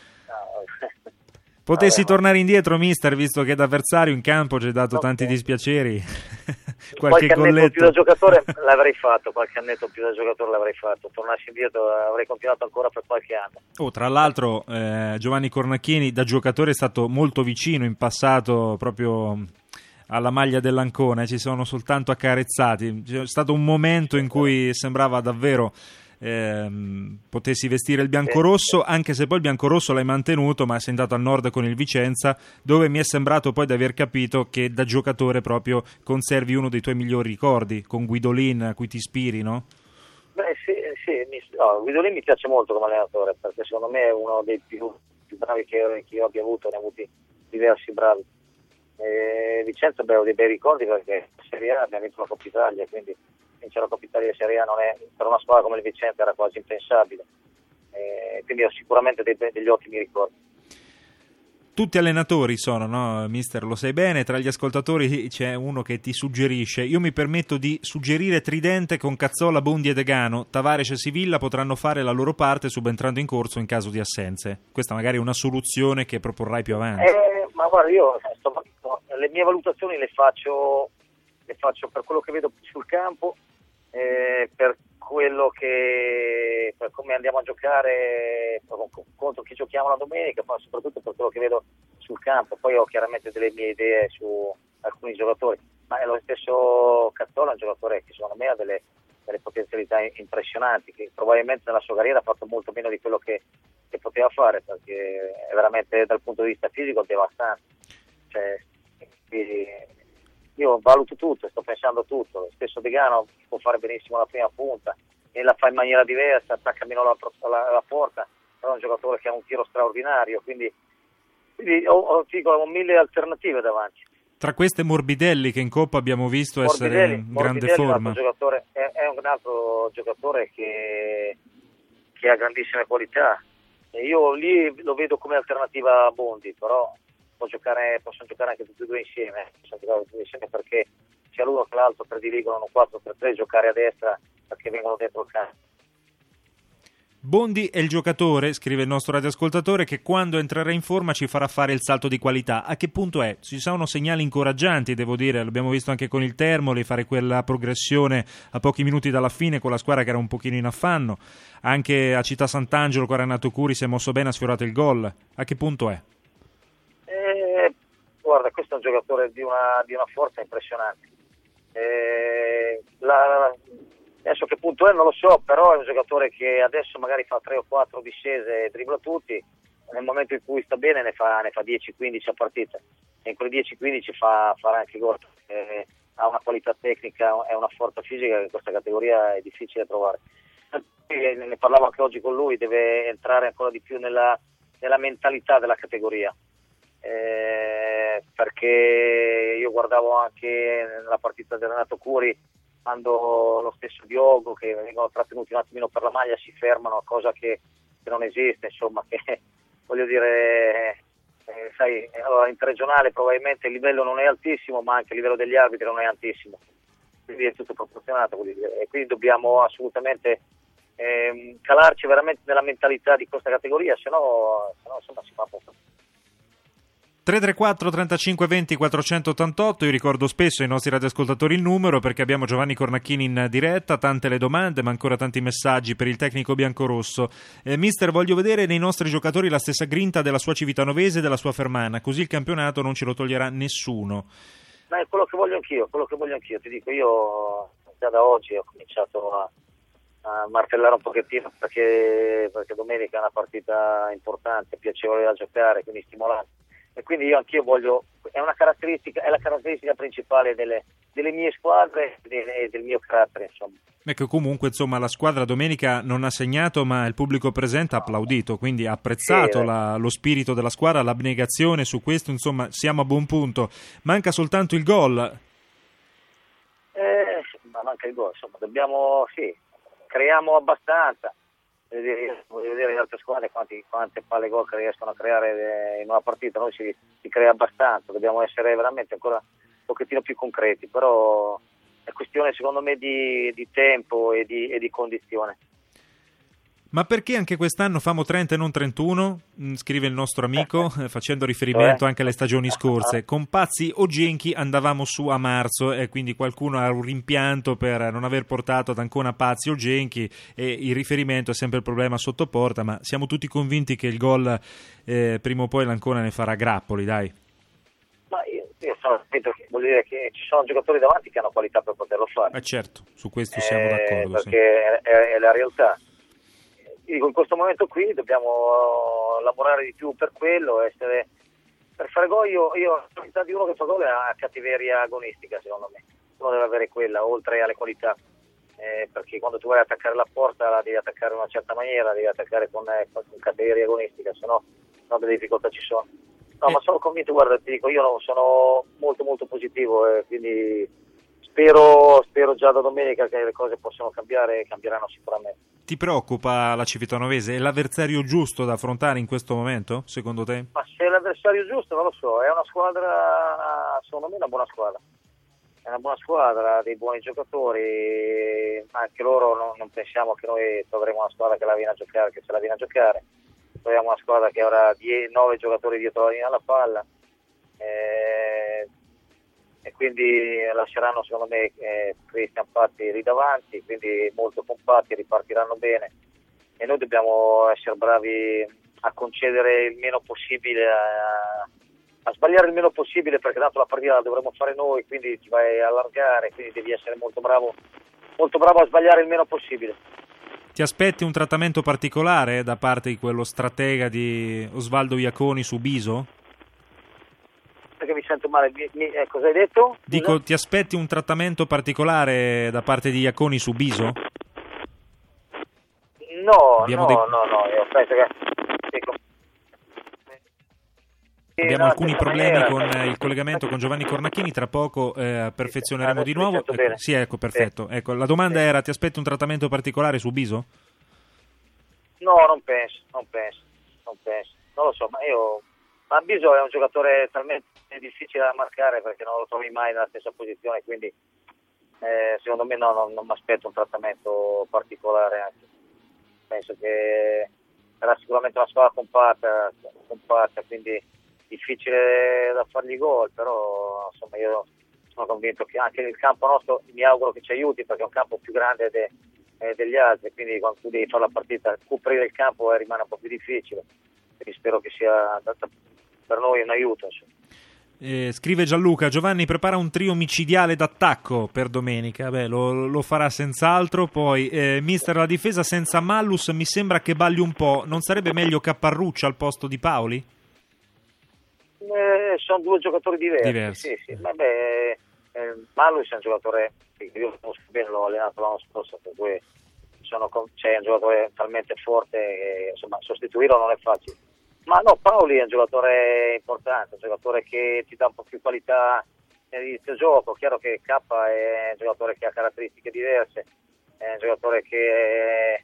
potessi Vabbè, tornare indietro, mister, visto che da avversario in campo ci hai dato no, tanti no. dispiaceri. Qualche, Qualche annetto più golletto. da giocatore l'avrei fatto, qualche annetto più da giocatore l'avrei fatto, tornassi indietro avrei continuato ancora per qualche anno. Oh, tra l'altro eh, Giovanni Cornacchini da giocatore è stato molto vicino in passato proprio alla maglia dell'Ancona, ci sono soltanto accarezzati. C'è stato un momento in cui sembrava davvero ehm, potessi vestire il biancorosso, anche se poi il biancorosso l'hai mantenuto, ma sei andato al nord con il Vicenza, dove mi è sembrato poi di aver capito che da giocatore proprio conservi uno dei tuoi migliori ricordi con Guidolin, a cui ti ispiri, no? Beh sì, sì mi, no, Guidolin mi piace molto come allenatore, perché secondo me è uno dei più, più bravi che, che io abbia avuto, ne ho avuti diversi bravi. E Vicenza beh, ho dei bei ricordi perché in Serie A abbiamo vinto la Coppa Italia, quindi vincere la Coppa Italia in Serie A non è, per una squadra come il Vicenza era quasi impensabile, e quindi ho sicuramente dei, degli ottimi ricordi. Tutti allenatori sono, no, mister, lo sai bene, tra gli ascoltatori c'è uno che ti suggerisce, io mi permetto di suggerire Tridente con Cazzola, Bondi e Degano, Tavares e Sivilla potranno fare la loro parte subentrando in corso in caso di assenze. Questa magari è una soluzione che proporrai più avanti. Eh, ma guarda, io sto, le mie valutazioni le faccio, le faccio per quello che vedo sul campo, eh, per quello che, per come andiamo a giocare, contro chi giochiamo la domenica, ma soprattutto per quello che vedo sul campo. Poi ho chiaramente delle mie idee su alcuni giocatori, ma è lo stesso Cazzola, un giocatore che secondo me ha delle, delle potenzialità impressionanti, che probabilmente nella sua carriera ha fatto molto meno di quello che, che poteva fare, perché è veramente dal punto di vista fisico devastante. Cioè, io valuto tutto, sto pensando tutto. Lo stesso Degano può fare benissimo la prima punta e la fa in maniera diversa, attacca meno la, la, la porta, però è un giocatore che ha un tiro straordinario, quindi, quindi ho, ho, dico, ho mille alternative davanti. Tra queste Morbidelli, che in Coppa abbiamo visto Morbidelli, essere in grande Morbidelli forma. È un altro giocatore, è, è un altro giocatore che, che ha grandissime qualità. E io lì lo vedo come alternativa a Bondi, però può giocare, possono giocare anche tutti e due insieme, possono giocare tutti e due insieme perché sia l'uno che l'altro prediligono un quattro per tre giocare a destra perché vengono dentro il campo. Bondi è il giocatore, scrive il nostro radioascoltatore, che quando entrerà in forma ci farà fare il salto di qualità. A che punto è? Ci sono segnali incoraggianti, devo dire, l'abbiamo visto anche con il Termoli, fare quella progressione a pochi minuti dalla fine con la squadra che era un pochino in affanno. Anche a Città Sant'Angelo con Renato Curi si è mosso bene, ha sfiorato il gol. A che punto è? Eh, guarda, questo è un giocatore di una, di una forza impressionante. Eh, la, adesso a che punto è non lo so, però è un giocatore che adesso magari fa tre o quattro discese e dribbla tutti, nel momento in cui sta bene ne fa, ne fa dieci quindici a partita, e in quelle dieci quindici fa, farà anche gol. Eh, ha una qualità tecnica, è una forza fisica che in questa categoria è difficile trovare. Ne parlavo anche oggi con lui, deve entrare ancora di più nella, nella mentalità della categoria. Eh, perché io guardavo anche nella partita di Renato Curi, quando lo stesso Diogo, che vengono trattenuti un attimino per la maglia, si fermano, cosa che, che non esiste, insomma, che voglio dire, eh, sai, allora, interregionale probabilmente il livello non è altissimo, ma anche il livello degli arbitri non è altissimo, quindi è tutto proporzionato, e quindi dobbiamo assolutamente eh, calarci veramente nella mentalità di questa categoria, se no, se no insomma si fa poco. tre tre quattro trentacinque venti quattrocentottantotto, io ricordo spesso ai nostri radioascoltatori il numero perché abbiamo Giovanni Cornacchini in diretta, tante le domande ma ancora tanti messaggi per il tecnico biancorosso. eh, mister, voglio vedere nei nostri giocatori la stessa grinta della sua Civitanovese e della sua Fermana, così il campionato non ce lo toglierà nessuno. Ma è quello che voglio anch'io, quello che voglio anch'io, ti dico, io già da oggi ho cominciato a, a martellare un pochettino perché, perché domenica è una partita importante, piacevole da giocare, quindi stimolante. E quindi io anch'io voglio, è una caratteristica, è la caratteristica principale delle, delle mie squadre e del mio carattere, insomma. Ecco, comunque insomma la squadra domenica non ha segnato ma il pubblico presente ha applaudito, quindi ha apprezzato sì, la, lo spirito della squadra, l'abnegazione, su questo insomma siamo a buon punto. Manca soltanto il gol. Eh, ma manca il gol, insomma, dobbiamo, sì, creiamo abbastanza. Voglio vedere, voglio vedere le altre squadre quanti, quante palle gol che riescono a creare in una partita. Noi si, si crea abbastanza, dobbiamo essere veramente ancora un pochettino più concreti, però è questione secondo me di, di tempo e di, e di condizione. Ma perché anche quest'anno famo trenta e non trentuno? Scrive il nostro amico, facendo riferimento anche alle stagioni scorse. Con Pazzi o Genchi andavamo su a marzo e quindi qualcuno ha un rimpianto per non aver portato ad Ancona Pazzi o Genchi e il riferimento è sempre il problema sotto porta, ma siamo tutti convinti che il gol eh, prima o poi l'Ancona ne farà grappoli, dai. Ma io, io sono convinto che vuol dire che ci sono giocatori davanti che hanno qualità per poterlo fare. Eh certo, su questo siamo eh, d'accordo. Perché sì. è, è, è la realtà. Dico, in questo momento qui dobbiamo lavorare di più per quello, essere, per fare gol. Io, io la qualità di uno che fa gol è una cattiveria agonistica, secondo me. Uno deve avere quella, oltre alle qualità, eh, perché quando tu vai ad attaccare la porta la devi attaccare in una certa maniera, devi attaccare con, eh, con cattiveria agonistica, se no, no delle difficoltà ci sono. No, eh. ma sono convinto, guarda, ti dico, io sono molto molto positivo, eh, quindi spero, spero già da domenica che le cose possano cambiare e cambieranno sicuramente. Ti preoccupa la Civitanovese? È l'avversario giusto da affrontare in questo momento, secondo te? Ma se è l'avversario giusto non lo so, è una squadra, secondo me è una buona squadra, è una buona squadra, dei buoni giocatori, anche loro non, non pensiamo che noi troveremo una squadra che la viene a giocare, che se la viene a giocare, troviamo una squadra che avrà nove giocatori dietro la linea alla palla, eh, e quindi lasceranno secondo me eh, Cristian Patti lì davanti, quindi molto compatti, ripartiranno bene e noi dobbiamo essere bravi a concedere il meno possibile, a, a sbagliare il meno possibile, perché tanto la partita la dovremo fare noi, quindi ti vai a allargare, quindi devi essere molto bravo, molto bravo a sbagliare il meno possibile. Ti aspetti un trattamento particolare da parte di quello stratega di Osvaldo Iaconi su Biso? Perché mi sento male, mi, mi, eh, cosa hai detto? Dico, Scusa? ti aspetti un trattamento particolare da parte di Iaconi su Biso? No, Abbiamo no, dei... no, no, io penso che... Ecco. Abbiamo no, alcuni problemi maniera. con il collegamento con Giovanni Cornacchini, tra poco eh, perfezioneremo di nuovo. Sento bene. Sì, ecco, perfetto. Sì. Ecco, la domanda Sì. era: ti aspetto un trattamento particolare su Biso? No, non penso, non penso, non penso. Non lo so, ma io... Ma Biso è un giocatore talmente difficile da marcare perché non lo trovi mai nella stessa posizione, quindi eh, secondo me no, non, non mi aspetto un trattamento particolare. Anche. Penso che sarà sicuramente una squadra compatta, compatta, quindi difficile da fargli gol, però insomma io sono convinto che anche il campo nostro mi auguro che ci aiuti perché è un campo più grande de, eh, degli altri, quindi quando tu devi fare la partita coprire il campo eh, rimane un po' più difficile, quindi spero che sia per noi un aiuto. Eh, scrive Gianluca: Giovanni prepara un trio micidiale d'attacco per domenica. Beh, lo, lo farà senz'altro. Poi eh, mister, la difesa senza Mallus mi sembra che balli un po', non sarebbe meglio Capparruccia al posto di Paoli? Eh, sono due giocatori diversi, diversi. Sì, sì. Vabbè, eh, Mallus è un giocatore che io conosco bene, l'ho allenato l'anno scorso, per cui sono con... c'è un giocatore talmente forte che insomma sostituirlo non è facile. Ma no, Paoli è un giocatore importante, un giocatore che ti dà un po' più qualità nell'inizio gioco. Chiaro che K è un giocatore che ha caratteristiche diverse, è un giocatore che è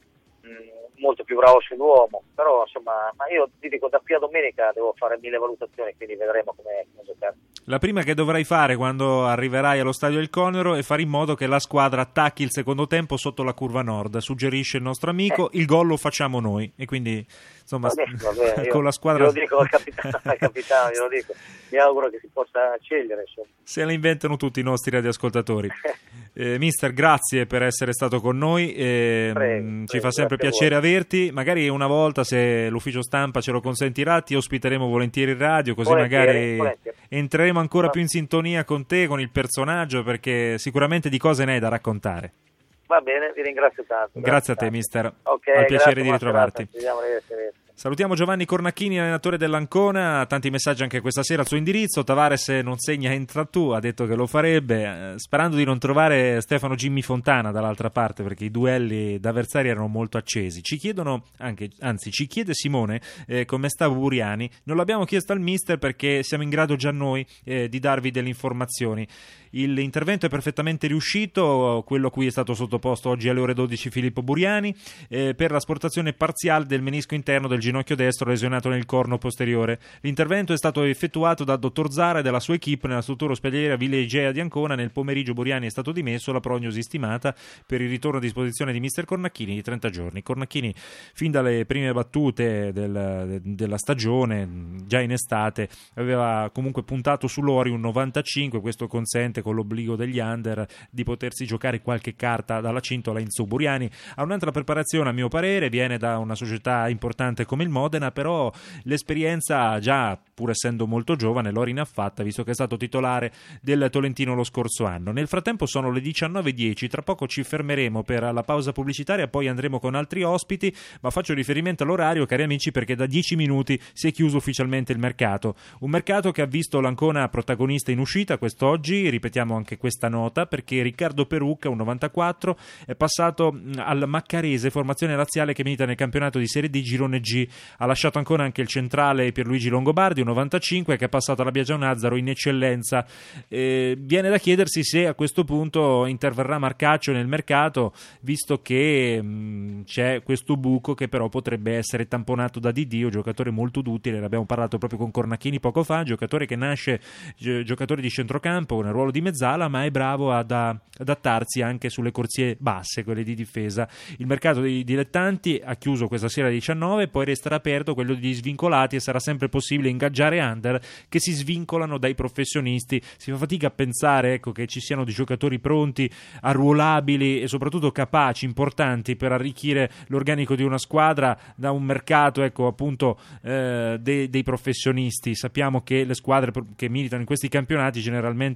mh, molto più bravo sull'uomo, però insomma, ma io ti dico, da qui a domenica devo fare mille valutazioni, quindi vedremo come, come giocare. La prima che dovrai fare quando arriverai allo stadio del Conero è fare in modo che la squadra attacchi il secondo tempo sotto la curva nord, suggerisce il nostro amico, eh. il gol lo facciamo noi e quindi insomma va bene, va bene. con Io, la squadra... Io lo dico al capitano, al capitano glielo dico, mi auguro che si possa scegliere insomma. Se la inventano tutti i nostri radioascoltatori. eh, mister, grazie per essere stato con noi, eh, prego, ci prego, fa sempre piacere averti, magari una volta se l'ufficio stampa ce lo consentirà ti ospiteremo volentieri in radio, così volentieri, magari volentieri. entreremo ancora più in sintonia con te, con il personaggio, perché sicuramente di cose ne hai da raccontare. Va bene, vi ringrazio tanto. Grazie, grazie a te, tanto. mister. Okay, al piacere grazie, di ritrovarti. Vediamo, Salutiamo Giovanni Cornacchini, allenatore dell'Ancona, tanti messaggi anche questa sera al suo indirizzo. Tavares non segna, entra tu, ha detto che lo farebbe, sperando di non trovare Stefano Jimmy Fontana dall'altra parte, perché i duelli d'avversari erano molto accesi. Ci chiedono, anche, anzi ci chiede Simone eh, come sta Buriani. Non l'abbiamo chiesto al mister perché siamo in grado già noi eh, di darvi delle informazioni. L'intervento è perfettamente riuscito, quello a cui è stato sottoposto oggi alle ore dodici Filippo Buriani, eh, per l'asportazione parziale del menisco interno del ginocchio destro lesionato nel corno posteriore. L'intervento è stato effettuato dal dottor Zara e dalla sua equipe nella struttura ospedaliera Villa Igea di Ancona. Nel pomeriggio Buriani è stato dimesso, la prognosi stimata per il ritorno a disposizione di mister Cornacchini di trenta giorni. Cornacchini fin dalle prime battute del, della stagione, già in estate, aveva comunque puntato sull'Ori un novantacinque, questo consente con l'obbligo degli under di potersi giocare qualche carta dalla cintola in su. Buriani ha un'altra preparazione a mio parere, viene da una società importante come il Modena, però l'esperienza già, pur essendo molto giovane, l'Ori ne ha fatta, visto che è stato titolare del Tolentino lo scorso anno. Nel frattempo sono le diciannove e dieci, tra poco ci fermeremo per la pausa pubblicitaria, poi andremo con altri ospiti, ma faccio riferimento all'orario, cari amici, perché da dieci minuti si è chiuso ufficialmente il mercato, un mercato che ha visto l'Ancona protagonista in uscita quest'oggi. Ripetiamo anche questa nota perché Riccardo Perucca, un novantaquattro, è passato al Maccarese, formazione laziale che milita nel campionato di Serie D Girone G. Ha lasciato ancora anche il centrale Pierluigi Longobardi, un novantacinque, che è passato alla Biagio-Nazzaro in eccellenza. Eh, viene da chiedersi se a questo punto interverrà Marcaccio nel mercato, visto che mh, c'è questo buco che però potrebbe essere tamponato da Didì, un giocatore molto utile, ne abbiamo parlato proprio con Cornacchini poco fa, giocatore che nasce gi- giocatore di centrocampo nel ruolo di mezzala, ma è bravo ad a- adattarsi anche sulle corsie basse, quelle di difesa. Il mercato dei dilettanti ha chiuso questa sera alle diciannove, poi resterà aperto quello degli svincolati e sarà sempre possibile ingaggiare under che si svincolano dai professionisti. Si fa fatica a pensare, ecco, che ci siano dei giocatori pronti, arruolabili e soprattutto capaci, importanti per arricchire l'organico di una squadra da un mercato, ecco, appunto eh, dei, dei professionisti. Sappiamo che le squadre che militano in questi campionati generalmente con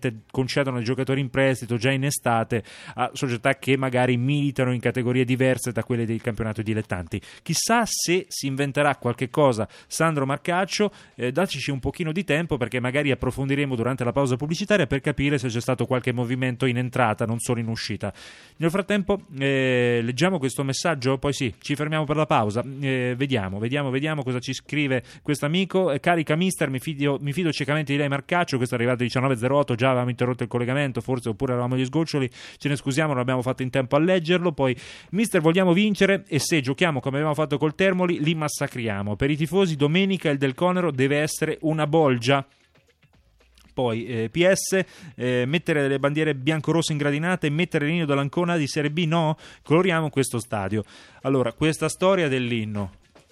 concedono i giocatori in prestito già in estate a società che magari militano in categorie diverse da quelle del campionato dilettanti. Chissà se si inventerà qualche cosa Sandro Marcaccio, eh, dateci un pochino di tempo, perché magari approfondiremo durante la pausa pubblicitaria per capire se c'è stato qualche movimento in entrata, non solo in uscita. Nel frattempo eh, leggiamo questo messaggio, poi sì, ci fermiamo per la pausa. Eh, vediamo, vediamo, vediamo cosa ci scrive questo amico. Eh, carica mister, mi fido, mi fido ciecamente di lei Marcaccio. Questo è arrivato alle diciannove e zero otto, già avevamo interrotto il collegamento, forse, oppure eravamo agli sgoccioli, ce ne scusiamo, non abbiamo fatto in tempo a leggerlo. Poi, mister, vogliamo vincere e se giochiamo come abbiamo fatto col Termoli li massacriamo. Per i tifosi domenica il Del Conero deve essere una bolgia. Poi eh, P S, eh, mettere le bandiere bianco-rosse ingradinate e mettere l'inno dell'Ancona di Serie B, no? Coloriamo questo stadio. Allora, questa storia dell'inno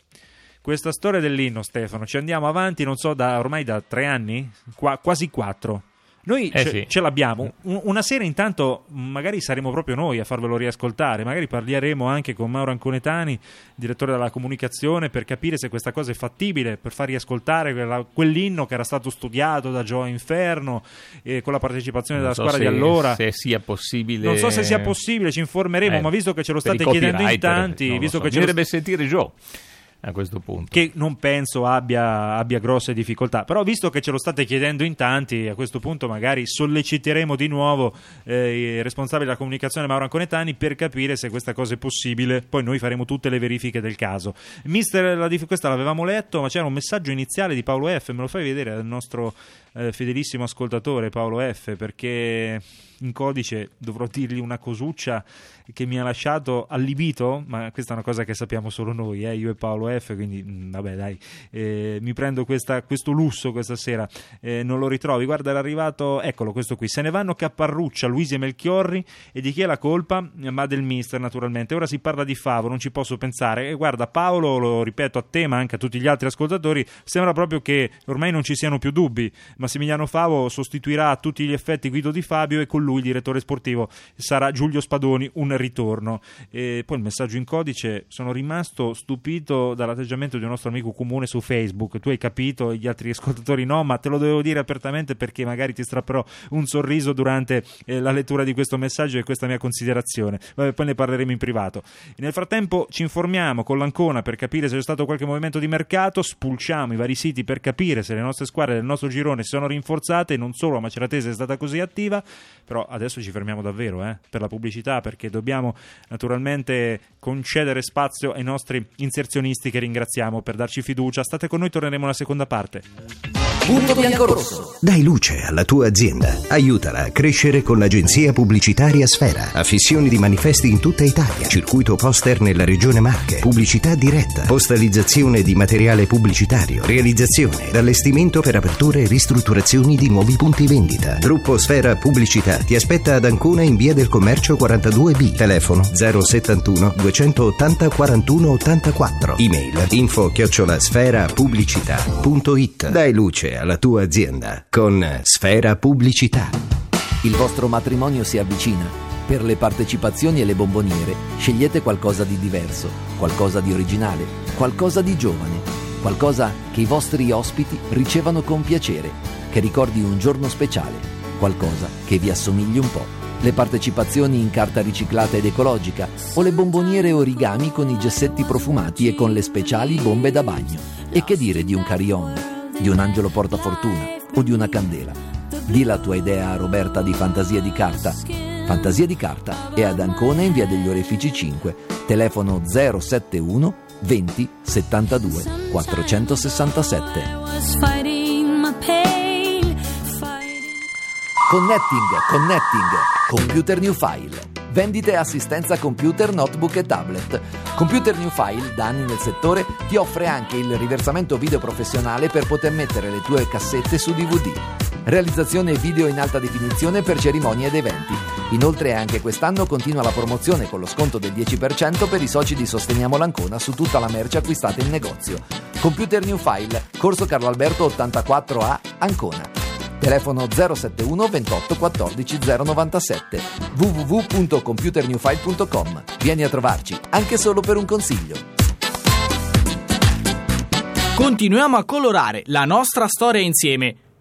questa storia dell'inno Stefano, ci andiamo avanti, non so, da ormai da tre anni? Qua, quasi quattro. Noi eh ce, sì. ce l'abbiamo. Una sera intanto magari saremo proprio noi a farvelo riascoltare, magari parleremo anche con Mauro Anconetani, direttore della comunicazione, per capire se questa cosa è fattibile, per far riascoltare quella, quell'inno che era stato studiato da Gio Inferno, e con la partecipazione non della so squadra se, di allora. Se sia possibile. Non so se sia possibile, ci informeremo, eh, ma visto che ce lo state chiedendo in tanti, visto so. che ce dovrebbe lo... sentire Gio a questo punto, che non penso abbia, abbia grosse difficoltà, però visto che ce lo state chiedendo in tanti, a questo punto magari solleciteremo di nuovo eh, il responsabile della comunicazione Mauro Anconetani per capire se questa cosa è possibile. Poi noi faremo tutte le verifiche del caso. Mister, la, questa l'avevamo letto, ma c'era un messaggio iniziale di Paolo F, me lo fai vedere, al nostro eh, fedelissimo ascoltatore Paolo F, perché in codice dovrò dirgli una cosuccia che mi ha lasciato allibito, ma questa è una cosa che sappiamo solo noi, eh, io e Paolo F, quindi mh, vabbè dai, eh, mi prendo questa, questo lusso questa sera. Eh, non lo ritrovi, guarda, era arrivato, eccolo, questo qui: se ne vanno Capparruccia, Luisi e Melchiorri, e di chi è la colpa? Ma del mister, naturalmente. Ora si parla di Favo, non ci posso pensare. E guarda Paolo, lo ripeto a te ma anche a tutti gli altri ascoltatori, sembra proprio che ormai non ci siano più dubbi. Massimiliano Favo sostituirà a tutti gli effetti Guido Di Fabio e con lui il direttore sportivo sarà Giulio Spadoni, un ritorno. E poi il messaggio in codice: sono rimasto stupito dall'atteggiamento di un nostro amico comune su Facebook. Tu hai capito, gli altri ascoltatori no, ma te lo devo dire apertamente perché magari ti strapperò un sorriso durante eh, la lettura di questo messaggio e questa mia considerazione. Vabbè, poi ne parleremo in privato. Nel frattempo ci informiamo con l'Ancona per capire se c'è stato qualche movimento di mercato, spulciamo i vari siti per capire se le nostre squadre del nostro girone si sono rinforzate. Non solo, ma Maceratese è stata così attiva. Però adesso ci fermiamo davvero eh, per la pubblicità, perché dobbiamo naturalmente concedere spazio ai nostri inserzionisti, che ringraziamo per darci fiducia. State con noi, torneremo alla seconda parte. Punto bianco-rosso. Dai luce alla tua azienda. Aiutala a crescere con l'agenzia pubblicitaria Sfera. Affissioni di manifesti in tutta Italia. Circuito poster nella regione Marche. Pubblicità diretta. Postalizzazione di materiale pubblicitario. Realizzazione ed allestimento per aperture e ristrutturazioni di nuovi punti vendita. Gruppo Sfera Pubblicità ti aspetta ad Ancona in via del Commercio quarantadue B. Telefono zero settantuno duecentottanta quarantuno ottantaquattro. Email info chiocciola sfera pubblicità punto it. Dai luce alla tua azienda con Sfera Pubblicità. Il vostro matrimonio si avvicina. Per le partecipazioni e le bomboniere scegliete qualcosa di diverso, qualcosa di originale, qualcosa di giovane, qualcosa che i vostri ospiti ricevano con piacere, che ricordi un giorno speciale, qualcosa che vi assomigli un po'. Le partecipazioni in carta riciclata ed ecologica o le bomboniere origami con i gessetti profumati e con le speciali bombe da bagno. E che dire di un carillon, di un angelo portafortuna o di una candela. Di la tua idea a Roberta di Fantasia di Carta. Fantasia di Carta è ad Ancona in via degli Orefici cinque, telefono zero settantuno venti settantadue quattrocentosessantasette. Connecting, connecting, Computer New File. Vendite e assistenza computer, notebook e tablet. Computer New File, da anni nel settore, ti offre anche il riversamento video professionale per poter mettere le tue cassette su D V D. Realizzazione video in alta definizione per cerimonie ed eventi. Inoltre anche quest'anno continua la promozione con lo sconto del dieci per cento per i soci di Sosteniamo l'Ancona su tutta la merce acquistata in negozio. Computer New File, Corso Carlo Alberto ottantaquattro A, Ancona. Telefono zero settantuno ventotto quattordici zero novantasette, w w w punto computer new file punto com. Vieni a trovarci, anche solo per un consiglio. Continuiamo a colorare la nostra storia insieme.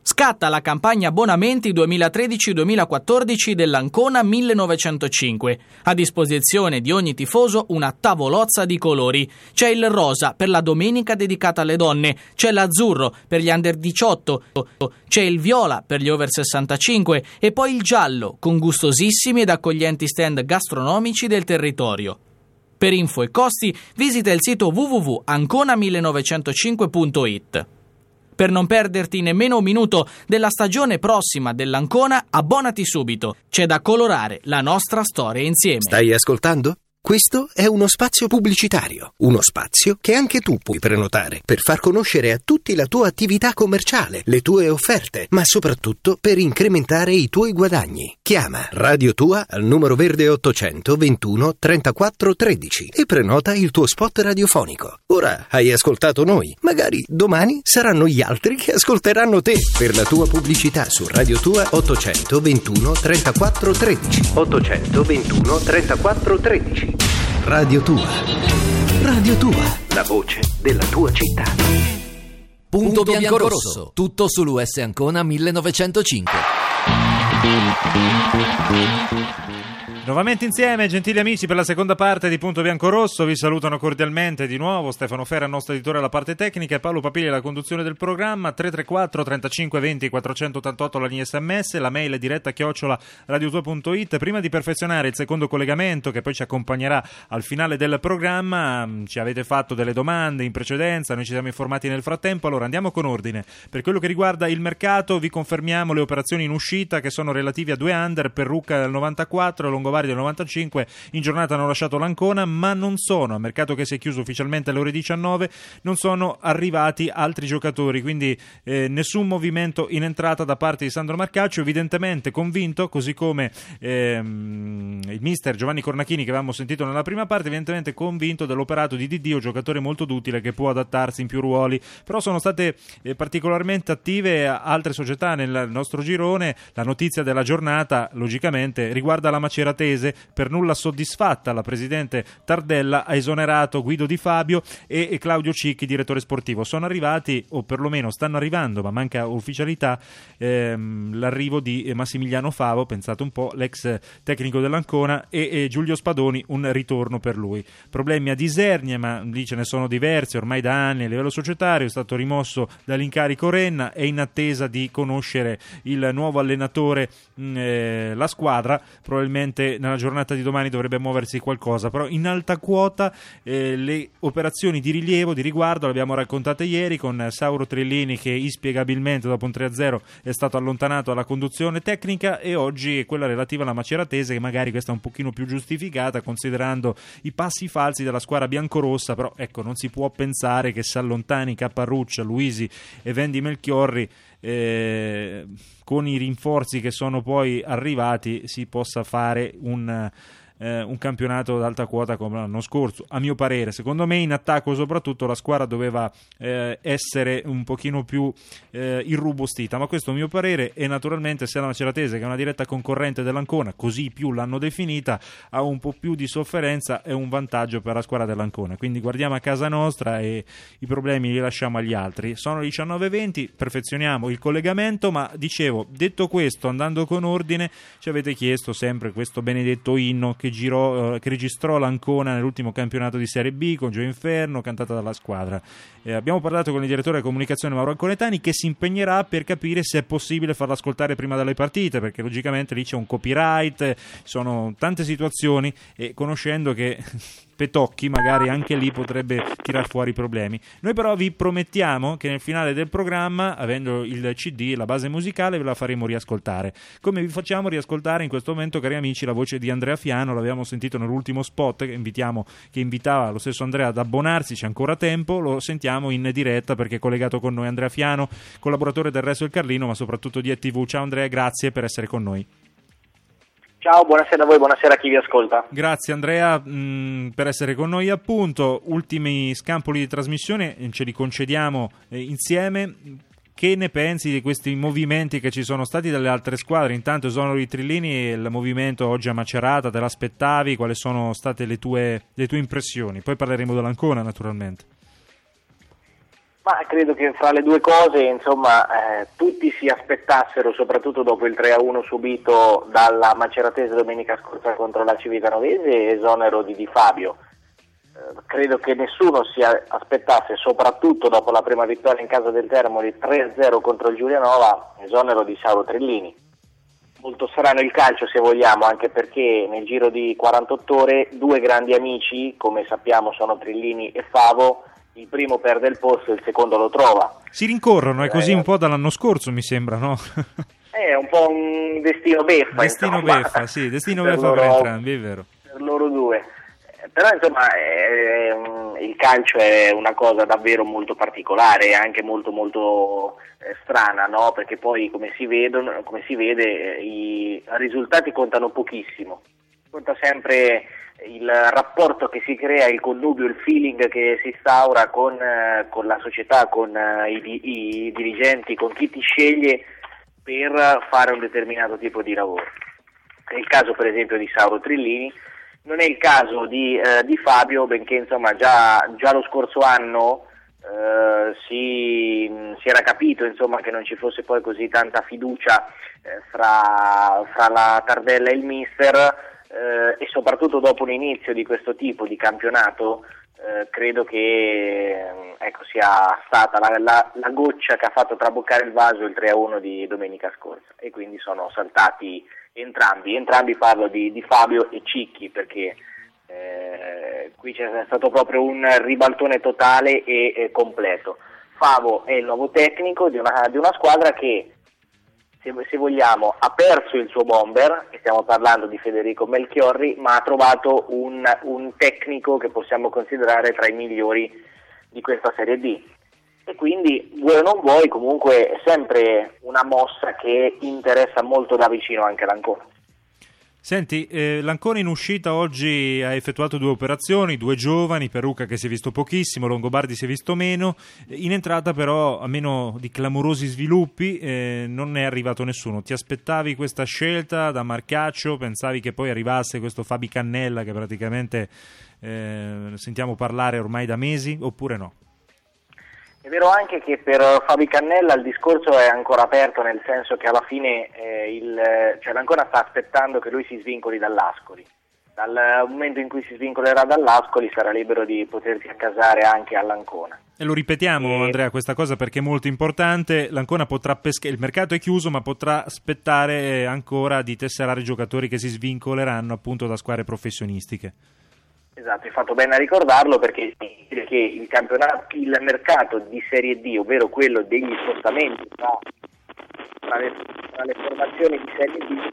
Scatta la campagna abbonamenti duemilatredici duemilaquattordici dell'Ancona millenovecentocinque. A disposizione di ogni tifoso una tavolozza di colori. C'è il rosa per la domenica dedicata alle donne, c'è l'azzurro per gli under diciotto, c'è il viola per gli over sessantacinque e poi il giallo con gustosissimi ed accoglienti stand gastronomici del territorio. Per info e costi visita il sito w w w punto ancona millenovecentocinque punto i t. Per non perderti nemmeno un minuto della stagione prossima dell'Ancona, abbonati subito. C'è da colorare la nostra storia insieme. Stai ascoltando? Questo è uno spazio pubblicitario, uno spazio che anche tu puoi prenotare per far conoscere a tutti la tua attività commerciale, le tue offerte, ma soprattutto per incrementare i tuoi guadagni. Chiama Radio Tua al numero verde ottocento ventuno trentaquattro tredici e prenota il tuo spot radiofonico. Ora hai ascoltato noi, magari domani saranno gli altri che ascolteranno te. Per la tua pubblicità su Radio Tua ottocento ventuno trentaquattro tredici. ottocento ventuno trentaquattro tredici. Radio Tua. Radio Tua. La voce della tua città. Punto bianco-rosso. Tutto sull'U S Ancona millenovecentocinque. Nuovamente insieme, gentili amici, per la seconda parte di Punto Bianco-Rosso. Vi salutano cordialmente di nuovo Stefano Ferra, il nostro editore alla parte tecnica, e Paolo Papilli alla conduzione del programma. Tre tre quattro trentacinque venti quattrocentottantotto la linea sms, la mail è diretta chiocciola radiotua punto it. Prima di perfezionare il secondo collegamento, che poi ci accompagnerà al finale del programma, ci avete fatto delle domande in precedenza, noi ci siamo informati nel frattempo. Allora andiamo con ordine. Per quello che riguarda il mercato, vi confermiamo le operazioni in uscita, che sono relative a due under: Perrucca del novantaquattro e Longobardi del novantacinque. In giornata hanno lasciato l'Ancona, ma non sono, a mercato che si è chiuso ufficialmente alle ore diciannove, non sono arrivati altri giocatori, quindi eh, nessun movimento in entrata da parte di Sandro Marcaccio, evidentemente convinto, così come ehm, il mister Giovanni Cornachini che avevamo sentito nella prima parte, evidentemente convinto dell'operato di Diddio, giocatore molto duttile che può adattarsi in più ruoli. Però sono state eh, particolarmente attive altre società nel nostro girone. La notizia della giornata logicamente riguarda la Maceratese. Per nulla soddisfatta, la presidente Tardella ha esonerato Guido Di Fabio e, e Claudio Cicchi, direttore sportivo. Sono arrivati, o perlomeno stanno arrivando, ma manca ufficialità, ehm, l'arrivo di Massimiliano Favo, pensate un po', l'ex tecnico dell'Ancona, e, e Giulio Spadoni, un ritorno per lui. Problemi a Disernia, ma lì ce ne sono diversi ormai da anni a livello societario. È stato rimosso dall'incarico Renna, è in attesa di conoscere il nuovo allenatore. mh, eh, la squadra probabilmente nella giornata di domani dovrebbe muoversi qualcosa, però in alta quota eh, le operazioni di rilievo, di riguardo, le abbiamo raccontate ieri con Sauro Trellini, che inspiegabilmente dopo un tre a zero è stato allontanato dalla conduzione tecnica, e oggi è quella relativa alla Maceratese, che magari questa è un pochino più giustificata considerando i passi falsi della squadra biancorossa. Però ecco, non si può pensare che se allontani Capparruccia, Luisi e Vendi Melchiorri, Eh, con i rinforzi che sono poi arrivati, si possa fare un, eh, un campionato d'alta quota come l'anno scorso. A mio parere, secondo me in attacco soprattutto la squadra doveva eh, essere un pochino più eh, irrobustita, ma questo è a mio parere. E naturalmente se la Maceratese, che è una diretta concorrente dell'Ancona, così più l'hanno definita, ha un po' più di sofferenza, è un vantaggio per la squadra dell'Ancona. Quindi guardiamo a casa nostra e i problemi li lasciamo agli altri. Sono le diciannove e venti, perfezioniamo il collegamento, ma dicevo, detto questo, andando con ordine, ci avete chiesto sempre questo benedetto inno che girò, eh, che registrò l'Ancona nell'ultimo campionato di Serie B con Gio Inferno, cantata dalla squadra. Eh, abbiamo parlato con il direttore della comunicazione Mauro Anconetani, che si impegnerà per capire se è possibile farla ascoltare prima delle partite, perché logicamente lì c'è un copyright, sono tante situazioni, e conoscendo che Petocchi magari anche lì potrebbe tirar fuori problemi. Noi però vi promettiamo che nel finale del programma, avendo il C D e la base musicale, ve la faremo riascoltare, come vi facciamo riascoltare in questo momento, cari amici, la voce di Andrea Fiano. L'abbiamo sentito nell'ultimo spot che invitiamo, che invitava lo stesso Andrea ad abbonarsi, c'è ancora tempo. Lo sentiamo in diretta perché è collegato con noi Andrea Fiano, collaboratore del Resto del Carlino, ma soprattutto di E T V. Ciao Andrea, grazie per essere con noi. Ciao, buonasera a voi, buonasera a chi vi ascolta. Grazie Andrea mh, per essere con noi, appunto. Ultimi scampoli di trasmissione ce li concediamo eh, insieme. Che ne pensi di questi movimenti che ci sono stati dalle altre squadre? Intanto esonero di Trillini e il movimento oggi a Macerata, te l'aspettavi? Quali sono state le tue, le tue impressioni? Poi parleremo dell'Ancona naturalmente. Ma credo che fra le due cose, insomma, eh, tutti si aspettassero, soprattutto dopo il tre a uno subito dalla Maceratese domenica scorsa contro la Civitanovese, esonero di Di Fabio. Eh, credo che nessuno si aspettasse, soprattutto dopo la prima vittoria in casa del Termoli tre a zero contro il Giulianova, esonero di Sauro Trillini. Molto strano il calcio, se vogliamo, anche perché nel giro di quarantotto ore due grandi amici, come sappiamo sono Trillini e Favo, il primo perde il posto e il secondo lo trova. Si rincorrono, è così eh, un po' dall'anno scorso, mi sembra, no? È un po' un destino beffa. Destino insomma, beffa, sì, destino per beffa loro, per entrambi, è vero. Per loro due. Eh, Però insomma eh, il calcio è una cosa davvero molto particolare e anche molto molto eh, strana, no? Perché poi come si vedono, come si vede, eh, i risultati contano pochissimo. Conta sempre il rapporto che si crea, il connubio, il feeling che si instaura con, eh, con la società, con eh, i, i dirigenti, con chi ti sceglie per fare un determinato tipo di lavoro. È il caso per esempio di Sauro Trillini, non è il caso di, eh, di Fabio, benché insomma già, già lo scorso anno eh, si, si era capito insomma che non ci fosse poi così tanta fiducia eh, fra, fra la Tardella e il mister. Eh, e soprattutto dopo un inizio di questo tipo di campionato eh, credo che eh, ecco, sia stata la, la, la goccia che ha fatto traboccare il vaso il tre a uno di domenica scorsa, e quindi sono saltati entrambi, entrambi parlo di, di Fabio e Cicchi, perché eh, qui c'è stato proprio un ribaltone totale e, e completo. Favo è il nuovo tecnico di una, di una squadra che, se vogliamo, ha perso il suo bomber, e stiamo parlando di Federico Melchiorri, ma ha trovato un, un tecnico che possiamo considerare tra i migliori di questa Serie D. E quindi, vuoi o non vuoi, comunque è sempre una mossa che interessa molto da vicino anche l'Ancona. Senti, eh, l'Ancona in uscita oggi ha effettuato due operazioni, due giovani, Perucca che si è visto pochissimo, Longobardi si è visto meno, in entrata però, a meno di clamorosi sviluppi, eh, non è arrivato nessuno. Ti aspettavi questa scelta da Marcaccio? Pensavi che poi arrivasse questo Fabi Cannella che praticamente eh, sentiamo parlare ormai da mesi, oppure no? È vero anche che per Fabi Cannella il discorso è ancora aperto, nel senso che alla fine eh, il, cioè l'Ancona sta aspettando che lui si svincoli dall'Ascoli. Dal momento in cui si svincolerà dall'Ascoli sarà libero di potersi accasare anche all'Ancona. E lo ripetiamo, e... Andrea, questa cosa perché è molto importante. L'Ancona potrà pescare, il mercato è chiuso, ma potrà aspettare ancora di tesserare giocatori che si svincoleranno appunto da squadre professionistiche. Esatto, hai fatto bene a ricordarlo, perché che il campionato, il mercato di Serie D, ovvero quello degli spostamenti tra, tra, le, tra le formazioni di Serie D,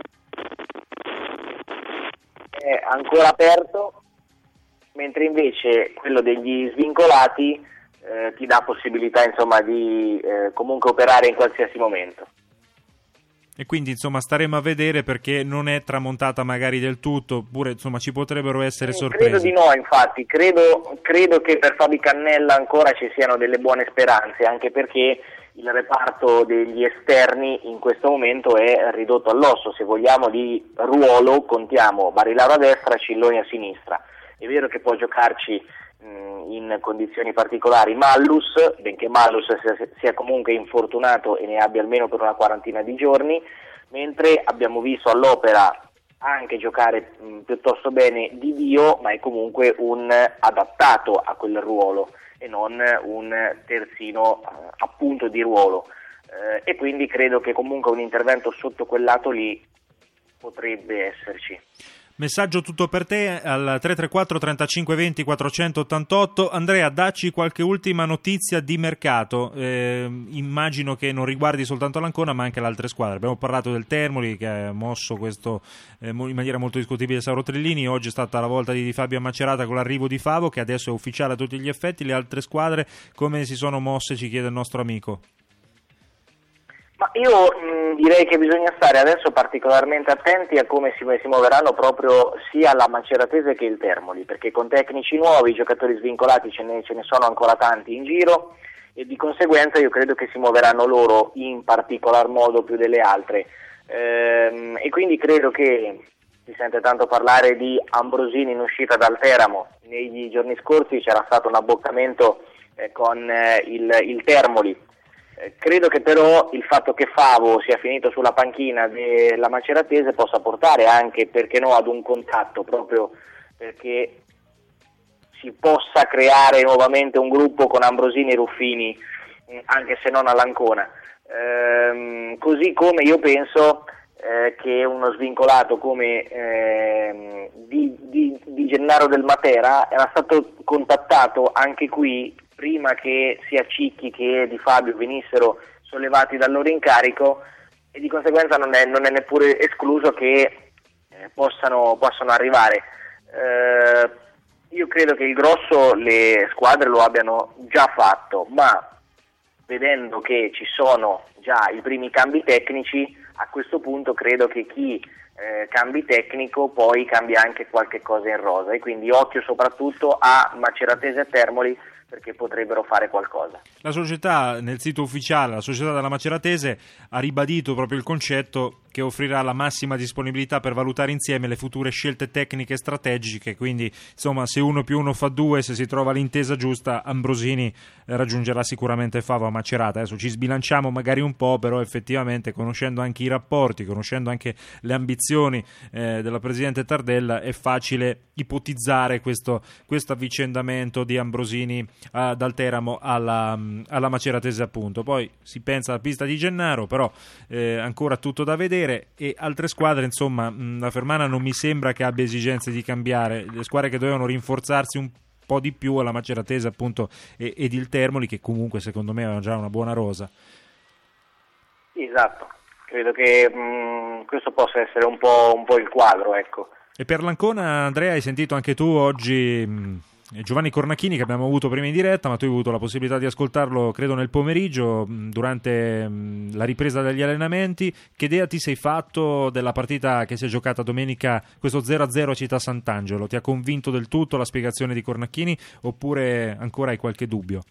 è ancora aperto, mentre invece quello degli svincolati eh, ti dà possibilità insomma di eh, comunque operare in qualsiasi momento. E quindi insomma staremo a vedere, perché non è tramontata magari del tutto, oppure insomma ci potrebbero essere sorprese. Credo di no, infatti, credo, credo che per Fabi Cannella ancora ci siano delle buone speranze, anche perché il reparto degli esterni in questo momento è ridotto all'osso. Se vogliamo di ruolo contiamo Barilaro a destra, Cilloni a sinistra. È vero che può giocarci mh, in condizioni particolari Mallus, benché Mallus sia, sia comunque infortunato e ne abbia almeno per una quarantina di giorni, mentre abbiamo visto all'Opera anche giocare mh, piuttosto bene Di Dio, ma è comunque un adattato a quel ruolo e non un terzino eh, appunto di ruolo, eh, e quindi credo che comunque un intervento sotto quel lato lì potrebbe esserci. Messaggio tutto per te al tre tre quattro trentacinque venti quattrocentottantotto. Andrea, dacci qualche ultima notizia di mercato. Eh, immagino che non riguardi soltanto l'Ancona ma anche le altre squadre. Abbiamo parlato del Termoli che ha mosso questo eh, in maniera molto discutibile Sauro Trillini. Oggi è stata la volta di Fabio Macerata con l'arrivo di Favo, che adesso è ufficiale a tutti gli effetti. Le altre squadre come si sono mosse, ci chiede il nostro amico. Ma io mh, direi che bisogna stare adesso particolarmente attenti a come si, si muoveranno proprio sia la Maceratese che il Termoli, perché con tecnici nuovi, giocatori svincolati ce ne, ce ne sono ancora tanti in giro, e di conseguenza io credo che si muoveranno loro in particolar modo più delle altre, ehm, e quindi credo che si sente tanto parlare di Ambrosini in uscita dal Teramo. Negli giorni scorsi c'era stato un abboccamento eh, con eh, il, il Termoli. Eh, credo che però il fatto che Favo sia finito sulla panchina della Maceratese possa portare anche, perché no, ad un contatto, proprio perché si possa creare nuovamente un gruppo con Ambrosini e Ruffini, anche se non all'Ancona. Ehm, così come io penso eh, che uno svincolato come eh, di, di, di Gennaro del Matera era stato contattato anche qui prima che sia Cicchi che Di Fabio venissero sollevati dal loro incarico, e di conseguenza non è, non è neppure escluso che eh, possano, possano arrivare. Eh, io credo che il grosso le squadre lo abbiano già fatto, ma vedendo che ci sono già i primi cambi tecnici, a questo punto credo che chi eh, cambi tecnico poi cambia anche qualche cosa in rosa, e quindi occhio soprattutto a Maceratese e Termoli, perché potrebbero fare qualcosa. La società, nel sito ufficiale, la società della Maceratese ha ribadito proprio il concetto che offrirà la massima disponibilità per valutare insieme le future scelte tecniche e strategiche, quindi insomma se uno più uno fa due, se si trova l'intesa giusta, Ambrosini raggiungerà sicuramente Favo a Macerata. Adesso ci sbilanciamo magari un po', però effettivamente conoscendo anche i rapporti, conoscendo anche le ambizioni eh, della Presidente Tardella, è facile ipotizzare questo, questo avvicendamento di Ambrosini uh, dal Teramo alla, alla Maceratese appunto. Poi si pensa alla pista di Gennaro, però eh, ancora tutto da vedere, e altre squadre, insomma mh, la Fermana non mi sembra che abbia esigenze di cambiare. Le squadre che dovevano rinforzarsi un po' di più alla Maceratese appunto e, ed il Termoli, che comunque secondo me avevano già una buona rosa. Esatto, credo che mh, questo possa essere un po', un po' il quadro, ecco. E per l'Ancona, Andrea, hai sentito anche tu oggi mh, Giovanni Cornacchini, che abbiamo avuto prima in diretta, ma tu hai avuto la possibilità di ascoltarlo credo nel pomeriggio mh, durante mh, la ripresa degli allenamenti. Che idea ti sei fatto della partita che si è giocata domenica, questo zero a zero a Città Sant'Angelo? Ti ha convinto del tutto la spiegazione di Cornacchini oppure ancora hai qualche dubbio?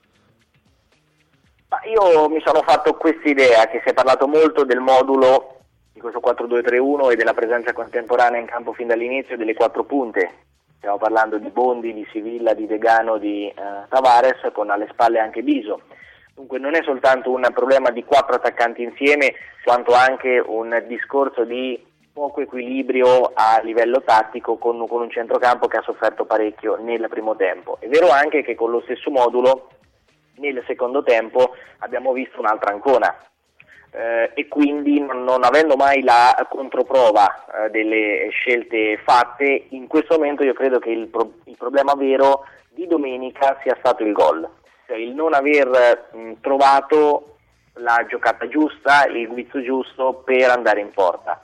Ma io mi sono fatto questa idea, che si è parlato molto del modulo di questo quattro due tre uno e della presenza contemporanea in campo fin dall'inizio delle quattro punte. Stiamo parlando di Bondi, di Sivilla, di Degano, di eh, Tavares, con alle spalle anche Biso. Dunque non è soltanto un problema di quattro attaccanti insieme, quanto anche un discorso di poco equilibrio a livello tattico con, con un centrocampo che ha sofferto parecchio nel primo tempo. È vero anche che con lo stesso modulo nel secondo tempo abbiamo visto un'altra Ancona. Eh, e quindi non, non avendo mai la controprova eh, delle scelte fatte, in questo momento io credo che il, pro- il problema vero di domenica sia stato il gol, cioè il non aver mh, trovato la giocata giusta, il guizzo giusto per andare in porta.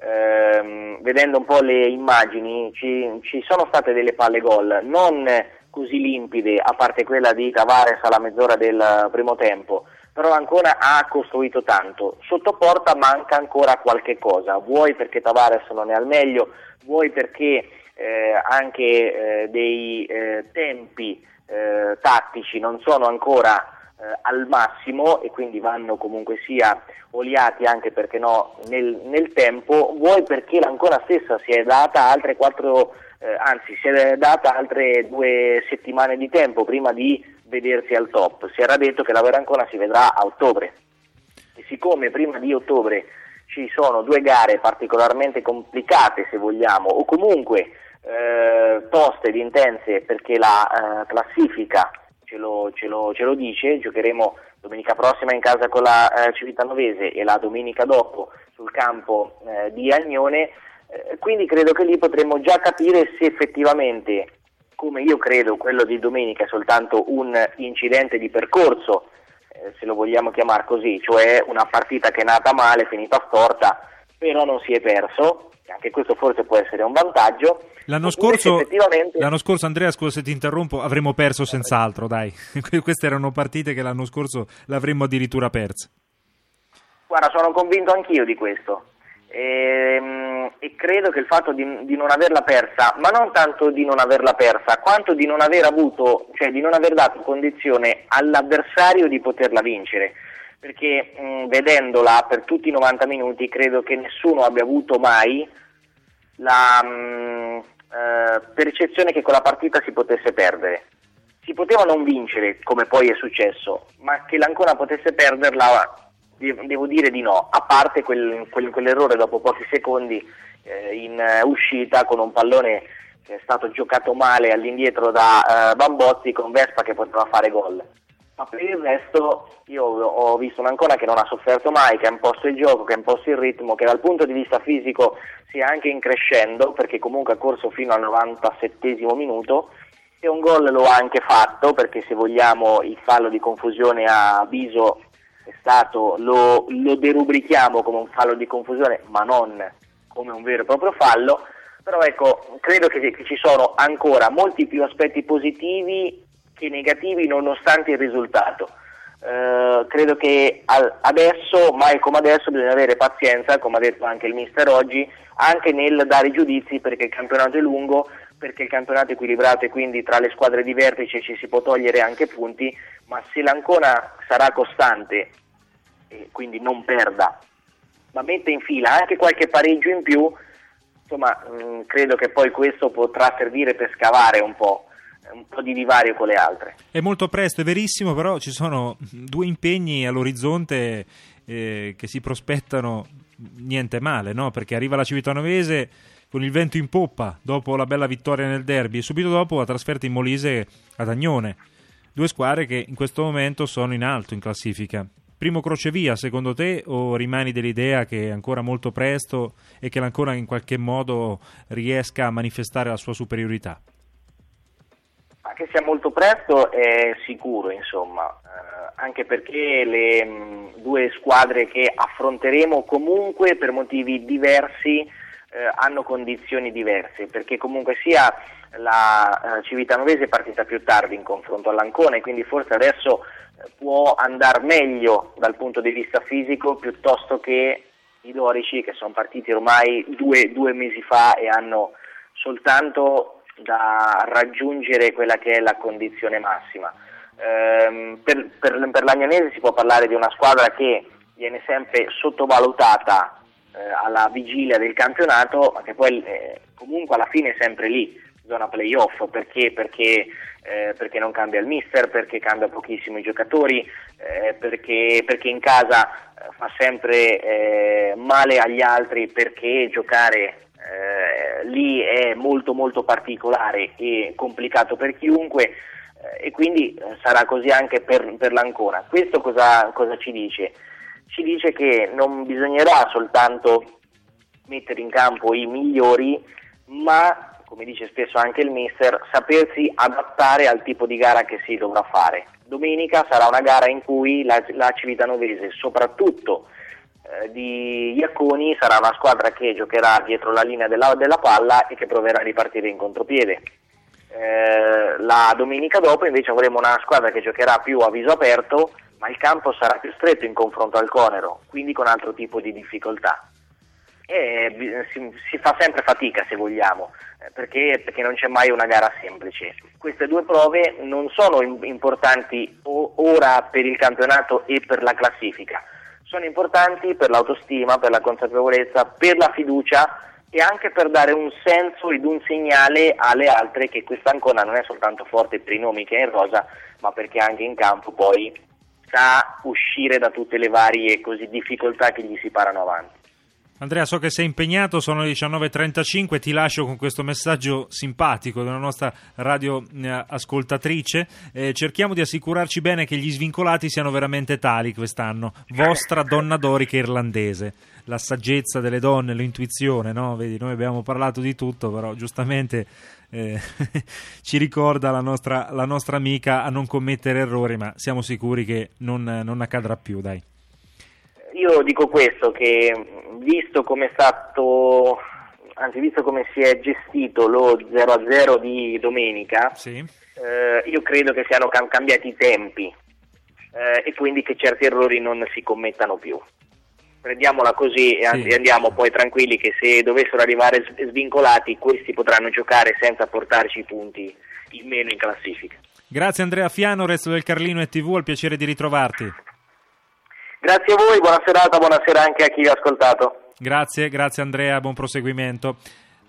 Eh, vedendo un po' le immagini ci, ci sono state delle palle gol non così limpide, a parte quella di Tavares alla mezz'ora del primo tempo, però ancora ha costruito tanto. Sotto porta manca ancora qualche cosa, vuoi perché Tavares non è al meglio, vuoi perché eh, anche eh, dei eh, tempi eh, tattici non sono ancora eh, al massimo e quindi vanno comunque sia oliati anche, perché no, nel, nel tempo, vuoi perché l'Ancona stessa si è data altre quattro, eh, anzi si è data altre due settimane di tempo prima di vedersi al top. Si era detto che la vera Ancona si vedrà a ottobre, e siccome prima di ottobre ci sono due gare particolarmente complicate, se vogliamo, o comunque eh, toste ed intense, perché la eh, classifica ce lo, ce, lo, ce lo dice, giocheremo domenica prossima in casa con la eh, Civitanovese e la domenica dopo sul campo eh, di Agnone, eh, quindi credo che lì potremo già capire se effettivamente, come io credo, quello di domenica è soltanto un incidente di percorso, eh, se lo vogliamo chiamare così, cioè una partita che è nata male, finita storta, però non si è perso, e anche questo forse può essere un vantaggio. L'anno scorso, effettivamente... l'anno scorso, Andrea, scusa se ti interrompo, avremmo perso senz'altro, dai. Queste erano partite che l'anno scorso l'avremmo addirittura perse. Guarda, sono convinto anch'io di questo. E, e credo che il fatto di, di non averla persa, ma non tanto di non averla persa, quanto di non aver avuto, cioè di non aver dato condizione all'avversario di poterla vincere, perché mh, vedendola per tutti i novanta minuti credo che nessuno abbia avuto mai la mh, eh, percezione che quella partita si potesse perdere. Si poteva poteva non vincere, come poi è successo, ma che l'Ancona potesse perderla, devo dire di no, a parte quel, quel, quell'errore dopo pochi secondi eh, in uh, uscita con un pallone che è stato giocato male all'indietro da uh, Bambozzi, con Vespa che poteva fare gol. Ma per il resto io ho visto un'Ancona che non ha sofferto mai, che ha imposto il gioco, che ha imposto il ritmo, che dal punto di vista fisico sia anche in crescendo, perché comunque ha corso fino al novantasettesimo minuto, e un gol lo ha anche fatto, perché se vogliamo il fallo di confusione a Biso è stato, lo, lo derubrichiamo come un fallo di confusione, ma non come un vero e proprio fallo. Però ecco, credo che, che ci sono ancora molti più aspetti positivi che negativi nonostante il risultato. Uh, credo che al, adesso, mai come adesso, bisogna avere pazienza, come ha detto anche il mister oggi, anche nel dare giudizi, perché il campionato è lungo, perché il campionato è equilibrato e quindi tra le squadre di vertice ci si può togliere anche punti, ma se l'Ancona sarà costante e quindi non perda, ma mette in fila anche qualche pareggio in più, insomma mh, credo che poi questo potrà servire per scavare un po' un po' di divario con le altre. È molto presto, è verissimo, però ci sono due impegni all'orizzonte eh, che si prospettano niente male, no? Perché arriva la Civitanovese con il vento in poppa dopo la bella vittoria nel derby e subito dopo la trasferta in Molise ad Agnone, due squadre che in questo momento sono in alto in classifica. Primo crocevia secondo te, o rimani dell'idea che è ancora molto presto e che l'Ancona in qualche modo riesca a manifestare la sua superiorità? Che sia molto presto è sicuro, insomma, eh, anche perché le mh, due squadre che affronteremo comunque per motivi diversi eh, hanno condizioni diverse, perché comunque sia la eh, Civitanovese è partita più tardi in confronto all'Ancona e quindi forse adesso eh, può andare meglio dal punto di vista fisico piuttosto che i Dorici, che sono partiti ormai due, due mesi fa e hanno soltanto da raggiungere quella che è la condizione massima. Ehm, per, per, per l'Agnonese si può parlare di una squadra che viene sempre sottovalutata eh, alla vigilia del campionato, ma che poi eh, comunque alla fine è sempre lì, zona playoff, perché? Perché, eh, perché non cambia il mister, perché cambia pochissimo i giocatori, eh, perché, perché in casa eh, fa sempre eh, male agli altri, perché giocare Eh, lì è molto molto particolare e complicato per chiunque eh, e quindi eh, sarà così anche per, per l'Ancona. Questo cosa, cosa ci dice? Ci dice che non bisognerà soltanto mettere in campo i migliori, ma, come dice spesso anche il mister, sapersi adattare al tipo di gara che si dovrà fare. Domenica sarà una gara in cui la, la Civitanovese, soprattutto di Iaconi, sarà una squadra che giocherà dietro la linea della, della palla e che proverà a ripartire in contropiede. Eh, la domenica dopo invece avremo una squadra che giocherà più a viso aperto, ma il campo sarà più stretto in confronto al Conero, quindi con altro tipo di difficoltà. E si, si fa sempre fatica, se vogliamo, perché, perché non c'è mai una gara semplice. Queste due prove non sono importanti ora per il campionato e per la classifica, sono importanti per l'autostima, per la consapevolezza, per la fiducia e anche per dare un senso ed un segnale alle altre che questa Ancona non è soltanto forte per i nomi che è in rosa, ma perché anche in campo poi sa uscire da tutte le varie così difficoltà che gli si parano avanti. Andrea, so che sei impegnato, sono le diciannove e trentacinque, ti lascio con questo messaggio simpatico della nostra radio ascoltatrice. Eh, cerchiamo di assicurarci bene che gli svincolati siano veramente tali quest'anno. Vostra donna dorica irlandese, la saggezza delle donne, l'intuizione, no? Vedi, noi abbiamo parlato di tutto, però giustamente eh, ci ricorda la nostra, la nostra amica a non commettere errori, ma siamo sicuri che non, non accadrà più, dai. Io dico questo, che visto come è stato, anzi visto come si è gestito lo zero a zero di domenica, sì. eh, io credo che siano cam- cambiati i tempi eh, e quindi che certi errori non si commettano più. Prendiamola così e sì. andiamo poi tranquilli che se dovessero arrivare svincolati questi potranno giocare senza portarci i punti in meno in classifica. Grazie Andrea Fiano, resto del Carlino e tivù, al piacere di ritrovarti. Grazie a voi, buona serata, buonasera anche a chi vi ha ascoltato. Grazie, grazie Andrea, buon proseguimento.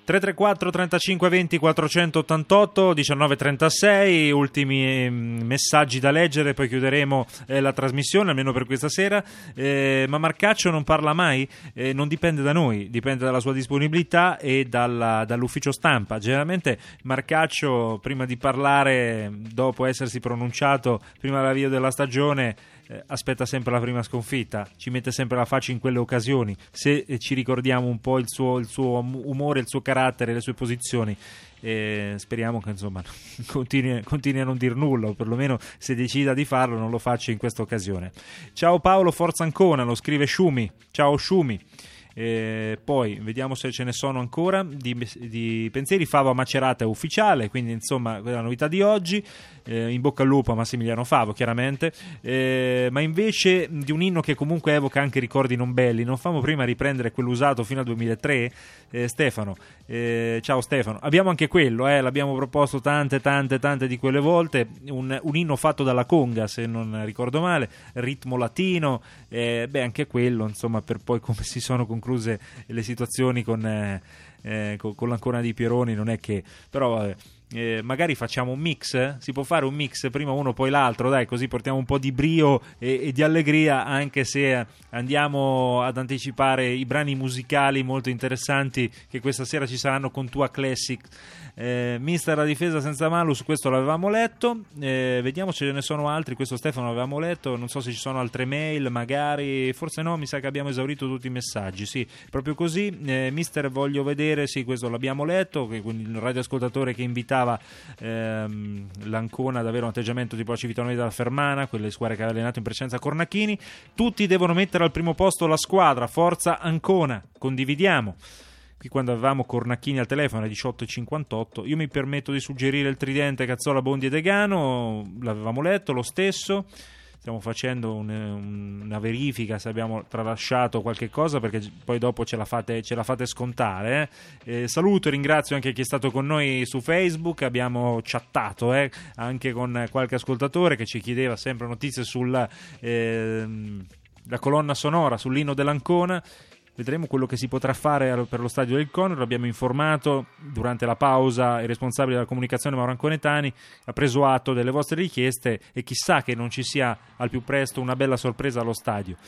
tre tre quattro trentacinque venti quattrocentottantotto diciannove trentasei, ultimi eh, messaggi da leggere, poi chiuderemo eh, la trasmissione, almeno per questa sera. Eh, ma Marcaccio non parla mai? Eh, non dipende da noi, dipende dalla sua disponibilità e dalla, dall'ufficio stampa. Generalmente Marcaccio, prima di parlare, dopo essersi pronunciato prima dell'avvio della stagione, Eh, aspetta sempre la prima sconfitta, ci mette sempre la faccia in quelle occasioni. Se eh, ci ricordiamo un po' il suo, il suo umore, il suo carattere, le sue posizioni, eh, speriamo che insomma continui, continui a non dir nulla, o perlomeno se decida di farlo non lo faccia in questa occasione. Ciao Paolo, forza Ancona, lo scrive Sciumi. Ciao Sciumi. Eh, poi vediamo se ce ne sono ancora di, di pensieri. Favo a Macerata è ufficiale, quindi insomma quella è la novità di oggi. Eh, in bocca al lupo a Massimiliano Favo, chiaramente. Eh, ma invece di un inno che comunque evoca anche ricordi non belli, non famo prima riprendere quello usato fino al duemilatré? Eh, Stefano, eh, ciao Stefano, abbiamo anche quello, eh, l'abbiamo proposto tante tante tante di quelle volte, un, un inno fatto dalla conga, se non ricordo male, ritmo latino, eh, beh anche quello insomma, per poi come si sono concluse le situazioni con, eh, eh, con, con l'Ancona di Pieroni, non è che, però vabbè. Eh, magari facciamo un mix, si può fare un mix, prima uno poi l'altro, dai, così portiamo un po' di brio e, e di allegria, anche se andiamo ad anticipare i brani musicali molto interessanti che questa sera ci saranno con Tua Classic. eh, Mister la difesa senza malus, questo l'avevamo letto, eh, vediamo se ce ne sono altri. Questo Stefano l'avevamo letto, non so se ci sono altre mail, magari, forse no, mi sa che abbiamo esaurito tutti i messaggi, sì, proprio così. eh, Mister voglio vedere, sì, questo l'abbiamo letto, che quindi il radioascoltatore che invitava Ehm, l'Ancona ad avere un atteggiamento tipo la Civitanova della Fermana, quelle squadre che aveva allenato in precedenza Cornacchini. Tutti devono mettere al primo posto la squadra, forza Ancona, condividiamo. Qui quando avevamo Cornacchini al telefono alle diciotto e cinquantotto, io mi permetto di suggerire il tridente Cazzola, Bondi e Degano, l'avevamo letto lo stesso. Stiamo facendo un, una verifica se abbiamo tralasciato qualche cosa, perché poi dopo ce la fate, ce la fate scontare. Eh. Eh, saluto e ringrazio anche chi è stato con noi su Facebook. Abbiamo chattato eh, anche con qualche ascoltatore che ci chiedeva sempre notizie sulla eh, la colonna sonora, sull'inno dell'Ancona. Vedremo quello che si potrà fare per lo stadio del Conero. Abbiamo informato durante la pausa il responsabile della comunicazione Mauro Anconetani, ha preso atto delle vostre richieste e chissà che non ci sia al più presto una bella sorpresa allo stadio.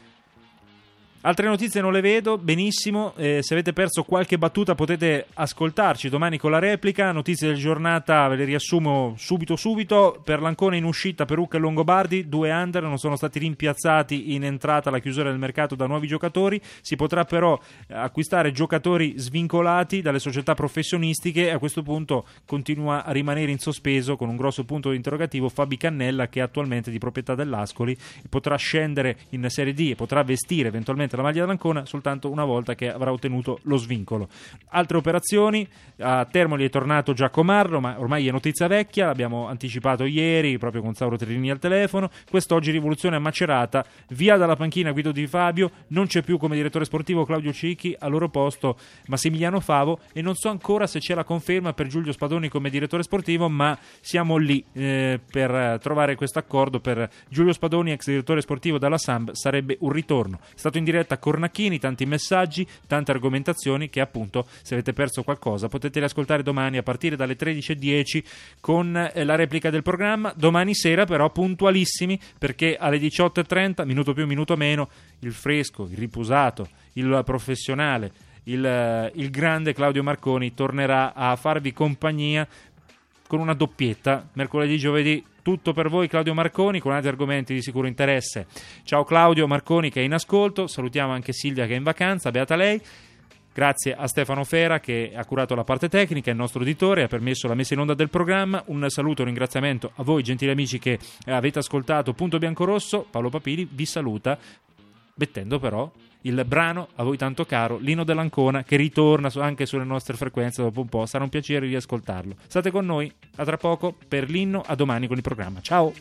Altre notizie non le vedo, benissimo. Eh, se avete perso qualche battuta potete ascoltarci domani con la replica. Notizie del giornata ve le riassumo subito subito. Per l'Ancona in uscita Perucca e Longobardi, due under non sono stati rimpiazzati in entrata alla chiusura del mercato da nuovi giocatori. Si potrà però acquistare giocatori svincolati dalle società professionistiche e a questo punto continua a rimanere in sospeso con un grosso punto di interrogativo Fabi Cannella, che è attualmente di proprietà dell'Ascoli, potrà scendere in Serie D e potrà vestire eventualmente la maglia dell'Ancona soltanto una volta che avrà ottenuto lo svincolo. Altre operazioni, a Termoli è tornato Giacomarro, ma ormai è notizia vecchia, l'abbiamo anticipato ieri proprio con Sauro Terrini al telefono. Quest'oggi rivoluzione a Macerata, via dalla panchina Guido Di Fabio, non c'è più come direttore sportivo Claudio Cicchi, al loro posto Massimiliano Favo, e non so ancora se c'è la conferma per Giulio Spadoni come direttore sportivo, ma siamo lì eh, per trovare questo accordo. Per Giulio Spadoni, ex direttore sportivo della Samb, sarebbe un ritorno. È stato in diretta a Cornacchini, tanti messaggi, tante argomentazioni che appunto, se avete perso qualcosa, potete riascoltare domani a partire dalle tredici e dieci con eh, la replica del programma. Domani sera però puntualissimi, perché alle diciotto e trenta, minuto più minuto meno, il fresco, il riposato, il professionale, il, il grande Claudio Marconi tornerà a farvi compagnia con una doppietta, mercoledì, giovedì. Tutto per voi Claudio Marconi, con altri argomenti di sicuro interesse. Ciao Claudio Marconi che è in ascolto, salutiamo anche Silvia che è in vacanza, beata lei. Grazie a Stefano Fera che ha curato la parte tecnica, è il nostro editore, ha permesso la messa in onda del programma. Un saluto e un ringraziamento a voi gentili amici che avete ascoltato Punto Biancorosso. Paolo Papili vi saluta, mettendo però il brano a voi tanto caro, l'inno dell'Ancona, che ritorna anche sulle nostre frequenze dopo un po'. Sarà un piacere riascoltarlo. State con noi, a tra poco per l'inno, a domani con il programma. Ciao.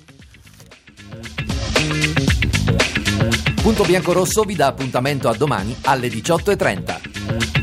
Punto Biancorosso vi dà appuntamento a domani alle diciotto e trenta.